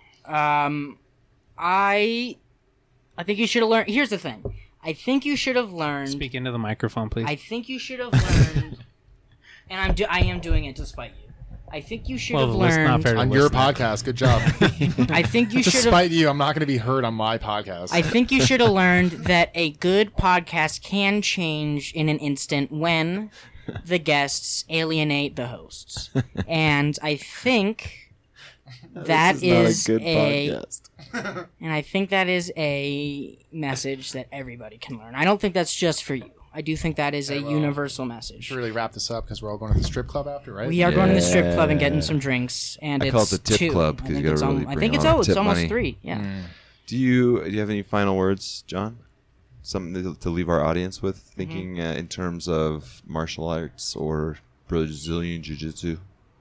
I think you should have learned. Here's the thing. I think you should have learned. Speak into the microphone, please. I think you should have learned. And I am doing it despite you. I think you should Well, have it's not learned. fair to On your listen. podcast. Good job. I think you should have. Despite you, I'm not going to be heard on my podcast. I think you should have learned that a good podcast can change in an instant when the guests alienate the hosts. And I think that is and I think that is a message that everybody can learn. I don't think that's just for you. I do think that is a universal We message. should really wrap this up because we're all going to the strip club after, right? We are going to the strip club and Yeah. getting some drinks, and I it's call it the tip 2. club 'cause I you think gotta it's really al- I bring think it's on it's tip almost money. 3. Yeah. Do you have any final words, John? Something to leave our audience with, thinking in terms of martial arts or Brazilian Jiu-Jitsu?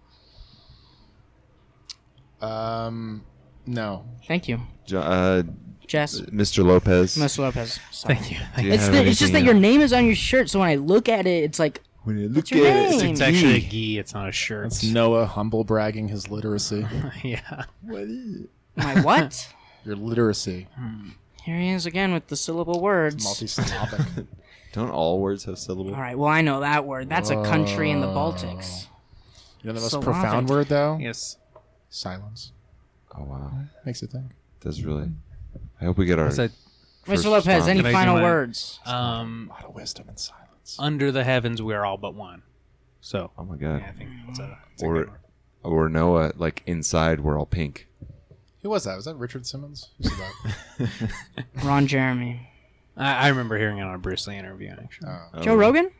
No. Thank you, Jess. Mr. Lopez. Mr. Lopez. Sorry. Thank you. Do you It's have it's just that anything your else? name is on your shirt, so when I look at it, it's like When you What's look your at it, name? It's actually a gi. It's not a shirt. It's Noah humble bragging his literacy. Yeah. my what? Your literacy. Here he is again with the syllable words. Multi-syllabic. Don't all words have syllables? All right, well I know that word. That's a country in the Baltics. You know the most Syllabic. profound word, though? Yes. Silence. Oh, wow. Makes you think. That's really... I hope we get our... What's that? first Mr. Lopez, response. any Can I do final my- words? A lot of wisdom in silence. Under the heavens, we are all but one. So, Oh, my God. yeah, I think that's a good Or, one. or Noah, like, inside, we're all pink. Who was that? Was that Richard Simmons? Who said that? Ron Jeremy. I remember hearing it on a Bruce Lee interview, actually. Joe Rogan?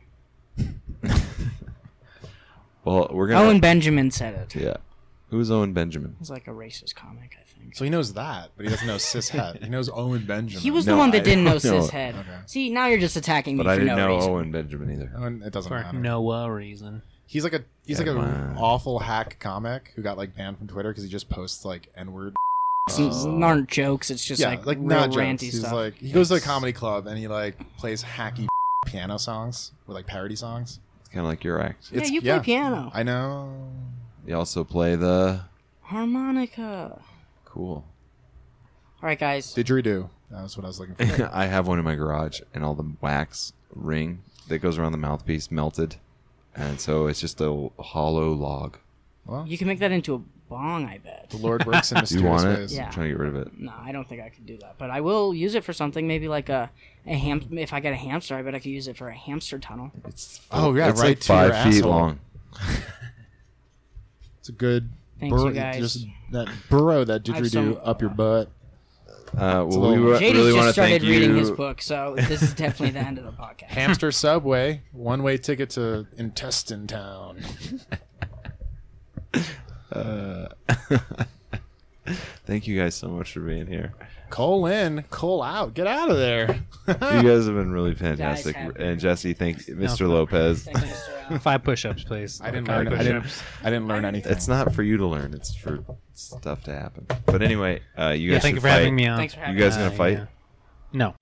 Well, we're going to... Owen Benjamin said it. Yeah. Who's Owen Benjamin? He's like a racist comic, I think. So he knows that, but he doesn't know cishet. He knows Owen Benjamin. He was No, the one that I didn't know don't know. cis head. Okay. See, now you're just attacking me But I for didn't no know reason. Owen Benjamin either. Owen, it doesn't For matter. no reason. He's like a Wow. awful hack comic who got like banned from Twitter because he just posts like n-word. It's not jokes, it's just Yeah, like real not ranty jokes. He's stuff. like he goes to a comedy club and he like plays hacky piano songs with like parody songs. It's kind of like your act. yeah, you play piano. I know. You also play the... Harmonica. Cool. All right, guys. Didgeridoo. That was what I was looking for. I have one in my garage, and all the wax ring that goes around the mouthpiece melted, and so it's just a hollow log. Well, You can make that into a bong, I bet. the Lord works in Do you mysterious want it? ways. Yeah. I'm trying to get rid of it. No, I don't think I could do that. But I will use it for something, maybe like a if I get a hamster, I bet I could use it for a hamster tunnel. It's Oh, yeah, it's right like to your 5 feet asshole. long. It's a good Thanks, you guys. Just that burrow that I have didgeridoo some- up your butt. Well, we little- JD's really want just to thank started reading his you. book, so this is definitely the end of the podcast. Hamster Subway, one-way ticket to Intestine Town. Thank you guys so much for being here. Cole in, Cole out. Get out of there. You guys have been really fantastic. have been And Jesse, thank you, Mr. Lopez. 5 push-ups, please. I didn't Five learn. I didn't. push-ups. I didn't learn anything. It's not for you to learn. It's for stuff to happen. But anyway, you guys Yeah, thank you should for fight. having me on. Thanks for having You guys me. gonna fight? Yeah. No.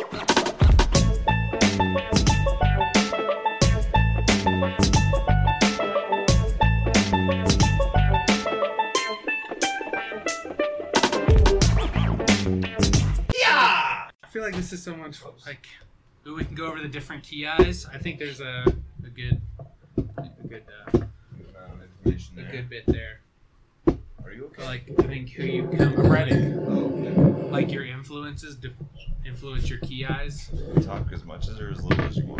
I feel like this is so much like we can go over the different KIs. I think there's a good bit there. Are you But, like I think who you come I'm ready. like your influences influence your KIs. Talk as much or as little as you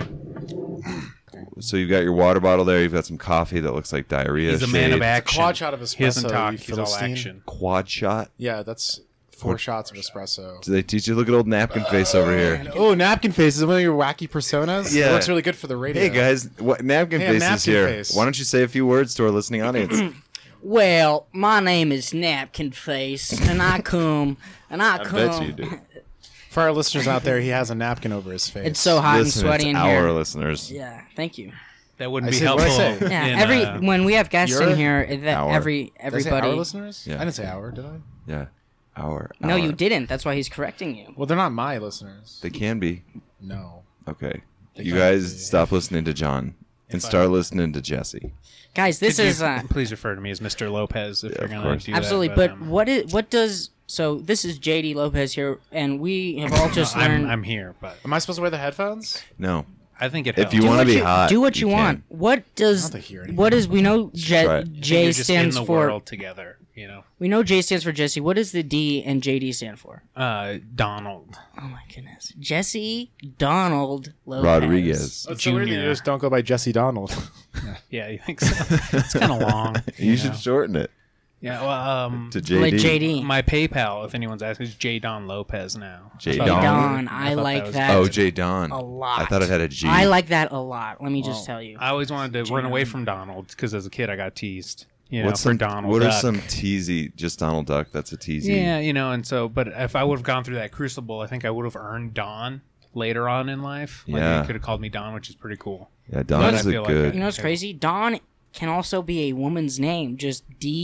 want. So you've got your water bottle there. You've got some coffee that looks like diarrhea. He's a man of shade. action. Quad shot of espresso. He doesn't talk. you He's all Philistine. action. Quad shot. Yeah, that's 4 shots of espresso. Do they teach you? Look at old napkin face over here. Oh, napkin face is one of your wacky personas. Yeah. It looks really good for the radio. Hey guys, what napkin Hey, face is Napkin here? Face. Why don't you say a few words to our listening audience? Well, my name is Napkin Face, and I come. I bet you do. For our listeners out there, he has a napkin over his face. It's so hot Listen, and sweaty it's in our here. listeners. Yeah, thank you. That wouldn't I be said- what'd helpful. I say? Yeah, in, when we have guests Your in here, that hour. Did I say everybody. our listeners? Yeah. I didn't say our, did I? Yeah, our. No, you didn't. That's why he's correcting you. Well, they're not my listeners. They can be. No. Okay. They You can guys be. stop listening to John and start listening to Jesse. Guys, this Could you is please refer to me as Mr. Lopez if Yeah, you're of gonna course. do absolutely. that. But what does so? This is JD Lopez here, and we have all just learned. I'm here, but Am I supposed to wear the headphones? No. I think it If helps. you do want to what be hot, do what you can. want. What does I don't hear anything. what is we know Try it. I think J you're just stands in the for world together. You know, we know J stands for Jesse. What does the D and JD stand for? Donald. Oh my goodness, Jesse Donald Lopez. Rodriguez. It's so weird that you Junior. just don't go by Jesse Donald. Yeah, you think so? It's kind of long. You know? should shorten it Yeah. Well, to JD. Like JD. my PayPal, if anyone's asking, is J Don Lopez now. J. I thought Don. Don, I I thought like was that. Oh, good. J. Don. a lot. I thought it had a G. I like that a lot. Let me just tell you. I always wanted to run away from Donald because as a kid I got teased. You know, What's for some, Donald. What are Duck. some teasy? Just Donald Duck. That's a teasy. Yeah, you know, and so, but if I would have gone through that crucible, I think I would have earned Don later on in life. Like, Yeah. they could have called me Don, which is pretty cool. Yeah, Don But is I a feel like good. You know what's crazy? Dawn can also be a woman's name, just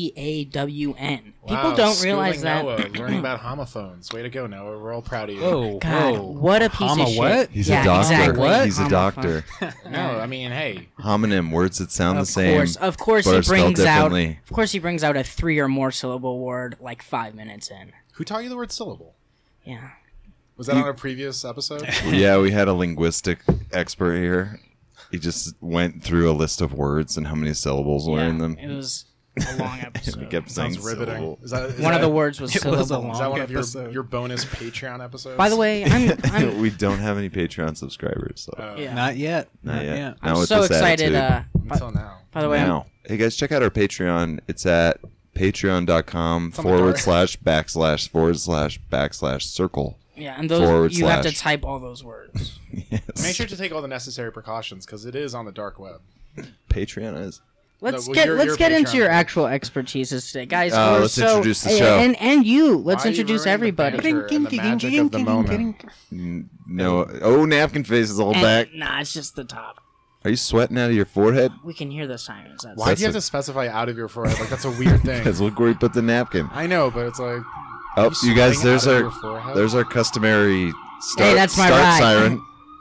DAWN. People Wow, don't realize schooling that. Noah, learning about homophones. Way to go, Noah. We're all proud of you. Whoa, God, whoa. what a piece Homo of shit. what? He's Yeah, a doctor. exactly. What? He's a Homophone. doctor. No, I mean, hey. Homonym words that sound the Of same. of course, but he are spelled brings out. differently. Of course, he brings out a 3 or more syllable word like 5 minutes in. Who taught you the word syllable? Yeah. Was that on a previous episode? Yeah, we had a linguistic expert here. He just went through a list of words and how many syllables were in them. It was a long We episode. kept saying Sounds riveting. syllable. Is that, is One of that- the words was It was a syllable. Is that one of episode. your bonus Patreon episodes? By the way, I'm We don't have any Patreon subscribers, so yeah. Not yet. not yet. Not I'm with so this excited. attitude. until now. By the way, I'm- Now, hey guys, check out our Patreon. It's at patreon.com on the door. ////circle. yeah, and those you have to / type all those words. Yes. Make sure to take all the necessary precautions because it is on the dark web. Patreon is. Let's well, get you're let's get into Patreon. your actual expertises today, guys. Oh, we're let's so- introduce the show. and you. Let's Why are you introduce ruining the everybody. banter and the magic of the moment? No. Oh, napkin face is all And- back. Nah, it's just the top. Are you sweating out of your forehead? We can hear the sirens. That's Why do you have to specify out of your forehead? Like that's a weird thing. Because look where he put the napkin. I know, but it's like Oh, you guys, sweating there's out of our your forehead? there's our customary start, Hey, that's my start ride. siren.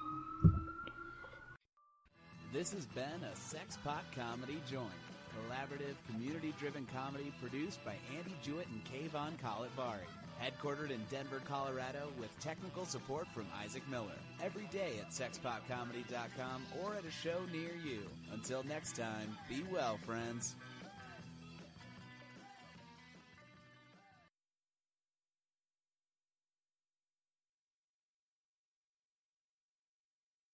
This has been a Sex Pot Comedy Joint, collaborative, community-driven comedy produced by Andy Jewett and Kayvon Kalatvari. Headquartered in Denver, Colorado, with technical support from Isaac Miller. Every day at sexpotcomedy.com or at a show near you. Until next time, be well, friends.